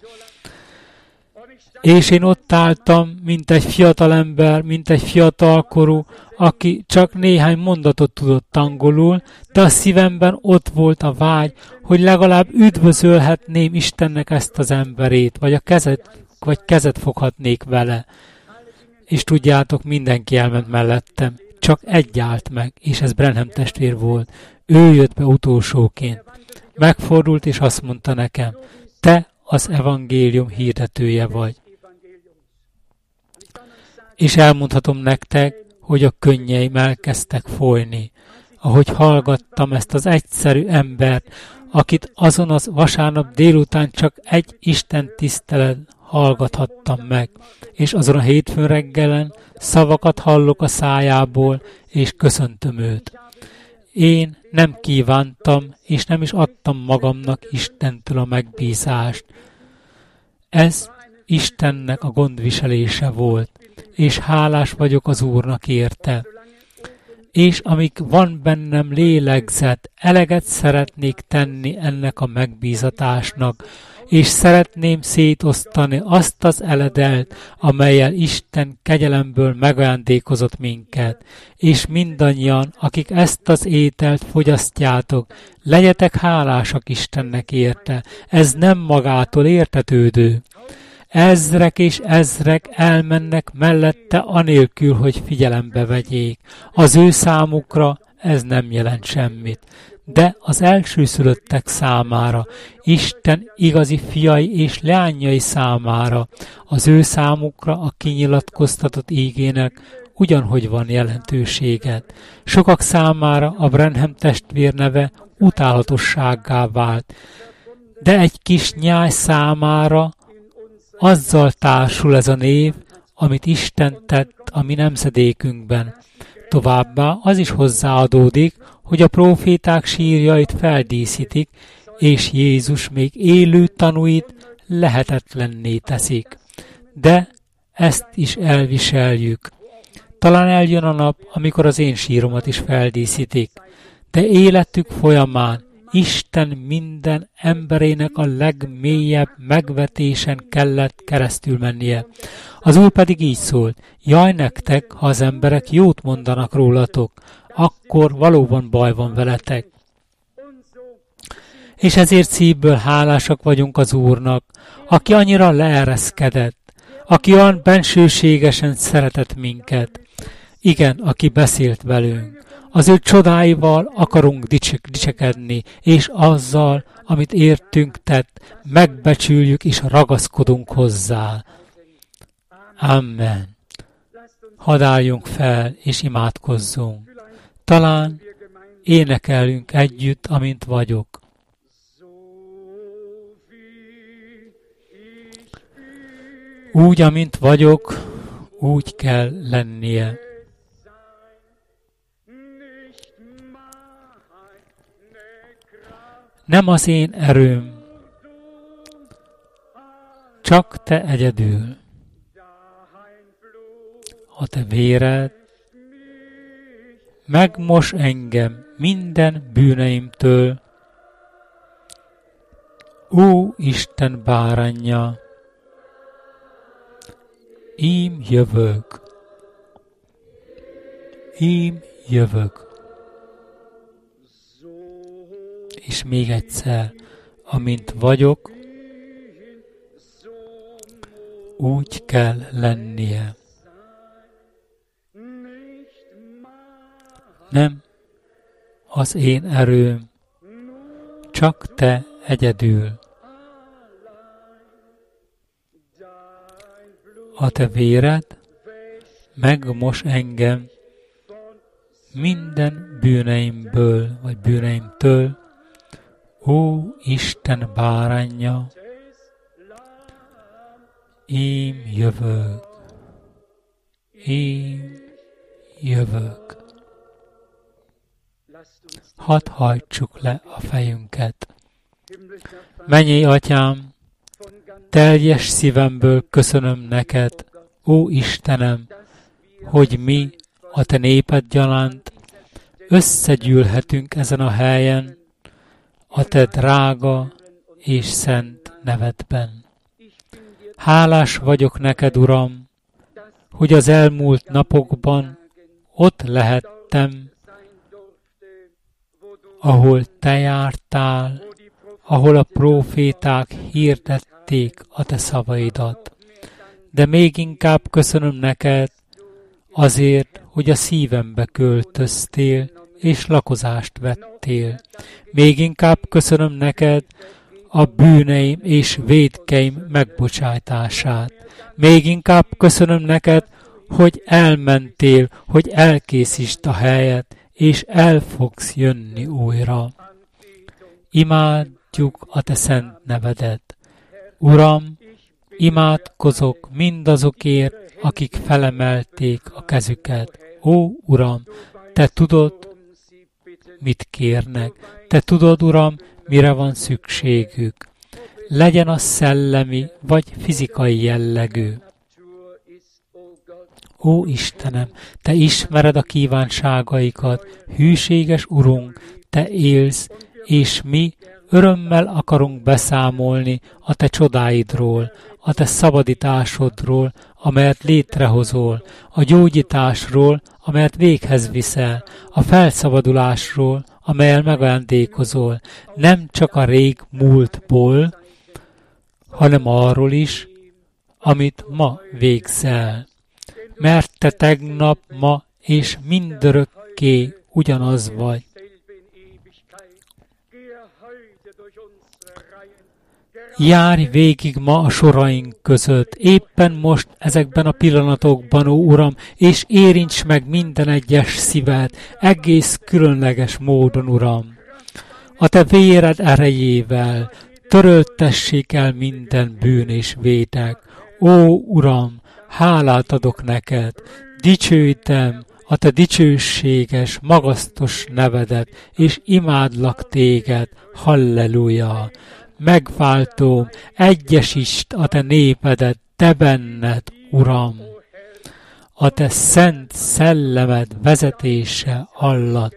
és én ott álltam, mint egy fiatal ember, mint egy fiatalkorú, aki csak néhány mondatot tudott angolul, de a szívemben ott volt a vágy, hogy legalább üdvözölhetném Istennek ezt az emberét, vagy a kezet, vagy kezet foghatnék vele. És tudjátok, mindenki elment mellettem, csak egy állt meg, és ez Branham testvér volt. Ő jött be utolsóként. Megfordult, és azt mondta nekem, te az evangélium hirdetője vagy. És elmondhatom nektek, hogy a könnyeim elkezdtek folyni, ahogy hallgattam ezt az egyszerű embert, akit azon az vasárnap délután csak egy Isten tisztelet hallgathattam meg, és azon a hétfőn reggelen szavakat hallok a szájából, és köszöntöm őt. Én nem kívántam, és nem is adtam magamnak Istentől a megbízást. Ez Istennek a gondviselése volt, és hálás vagyok az Úrnak érte. És amíg van bennem lélegzet, eleget szeretnék tenni ennek a megbízatásnak, és szeretném szétosztani azt az eledelt, amellyel Isten kegyelemből megajándékozott minket, és mindannyian, akik ezt az ételt fogyasztjátok, legyetek hálásak Istennek érte, ez nem magától értetődő. Ezrek és ezrek elmennek mellette anélkül, hogy figyelembe vegyék. Az ő számukra ez nem jelent semmit. De az elsőszülöttek számára, Isten igazi fiai és leányai számára, az ő számukra a kinyilatkoztatott ígének ugyanhogy van jelentőséget. Sokak számára a Branham testvér neve utálatossággá vált, de egy kis nyáj számára azzal társul ez a név, amit Isten tett a mi nemzedékünkben. Továbbá az is hozzáadódik, hogy a próféták sírjait feldíszítik, és Jézus még élő tanúit lehetetlenné teszik. De ezt is elviseljük. Talán eljön a nap, amikor az én síromat is feldíszítik, de életük folyamán Isten minden emberének a legmélyebb megvetésen kellett keresztül mennie. Az Úr pedig így szólt, jaj nektek, ha az emberek jót mondanak rólatok, akkor valóban baj van veletek. És ezért szívből hálásak vagyunk az Úrnak, aki annyira leereszkedett, aki olyan bensőségesen szeretett minket. Igen, aki beszélt velünk. Az ő csodáival akarunk dicsek, dicsekedni, és azzal, amit értünk tett, megbecsüljük és ragaszkodunk hozzá. Amen. Hadd álljunk fel, és imádkozzunk. Talán énekelünk együtt, amint vagyok. Úgy, amint vagyok, úgy kell lennie. Nem az én erőm, csak te egyedül. A te véred megmos engem minden bűneimtől. Ó, Isten báránja, ím jövök, ím jövök. És még egyszer, amint vagyok, úgy kell lennie. Nem az én erőm, csak te egyedül. A te véred megmos engem minden bűneimből, vagy bűneimtől. Ó, Isten báránja, ím jövök, ím jövök. Hadd hajtsuk le a fejünket. Mennyei Atyám, teljes szívemből köszönöm neked, ó Istenem, hogy mi, a te néped gyanánt, összegyűlhetünk ezen a helyen, a te drága és szent nevedben. Hálás vagyok neked, Uram, hogy az elmúlt napokban ott lehettem, ahol te jártál, ahol a próféták hirdették a te szavaidat. De még inkább köszönöm neked azért, hogy a szívembe költöztél, és lakozást vettél. Még inkább köszönöm neked a bűneim és vétkeim megbocsátását. Még inkább köszönöm neked, hogy elmentél, hogy elkészítsd a helyet, és el fogsz jönni újra. Imádjuk a te szent nevedet. Uram, imádkozok mindazokért, akik felemelték a kezüket. Ó, Uram, te tudod, mit kérnek. Te tudod, Uram, mire van szükségük. Legyen az szellemi vagy fizikai jellegű. Ó Istenem, te ismered a kívánságaikat, hűséges Urunk, te élsz, és mi Örömmel akarunk beszámolni a te csodáidról, a te szabadításodról, amelyet létrehozol, a gyógyításról, amelyet véghez viszel, a felszabadulásról, amelyel megajándékozol, nem csak a rég múltból, hanem arról is, amit ma végzel. Mert te tegnap, ma és mindörökké ugyanaz vagy. Járj végig ma a soraink között, éppen most ezekben a pillanatokban, ó Uram, és érints meg minden egyes szívet, egész különleges módon, Uram. A te véred erejével töröltessék el minden bűn és vétek. Ó Uram, hálát adok neked, dicsőítem a te dicsőséges, magasztos nevedet, és imádlak téged, halleluja. Megváltóm, egyesítsd a te népedet, te benned, Uram, a te szent szellemed vezetése alatt.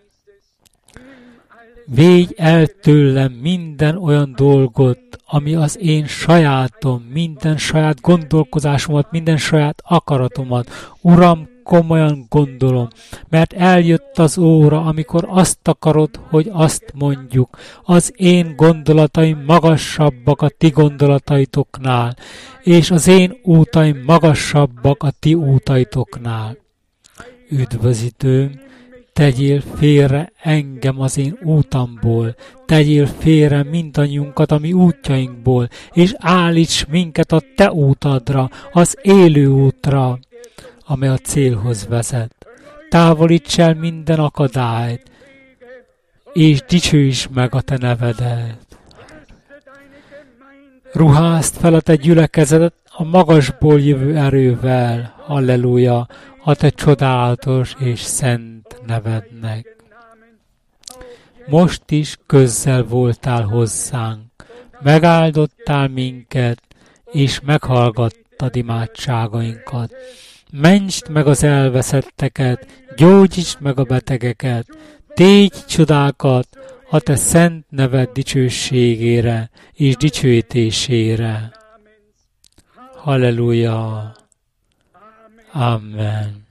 Védj el tőlem minden olyan dolgot, ami az én sajátom, minden saját gondolkozásomat, minden saját akaratomat. Uram, komolyan gondolom, mert eljött az óra, amikor azt akarod, hogy azt mondjuk. Az én gondolataim magasabbak a ti gondolataitoknál, és az én útaim magasabbak a ti útaitoknál. Üdvözítőm, tegyél félre engem az én útamból, tegyél félre mindannyiunkat a mi útjainkból, és állíts minket a te útadra, az élő útra, amely a célhoz vezet. Távolíts el minden akadályt, és dicsőíts meg a te nevedet. Ruházd fel a te gyülekezetet a magasból jövő erővel, halleluja, a te csodálatos és szent nevednek. Most is közel voltál hozzánk, megáldottál minket, és meghallgattad imádságainkat. Mentsd meg az elveszetteket, gyógyítsd meg a betegeket, tégy csodákat a te szent neved dicsőségére és dicsőítésére. Halleluja! Amen.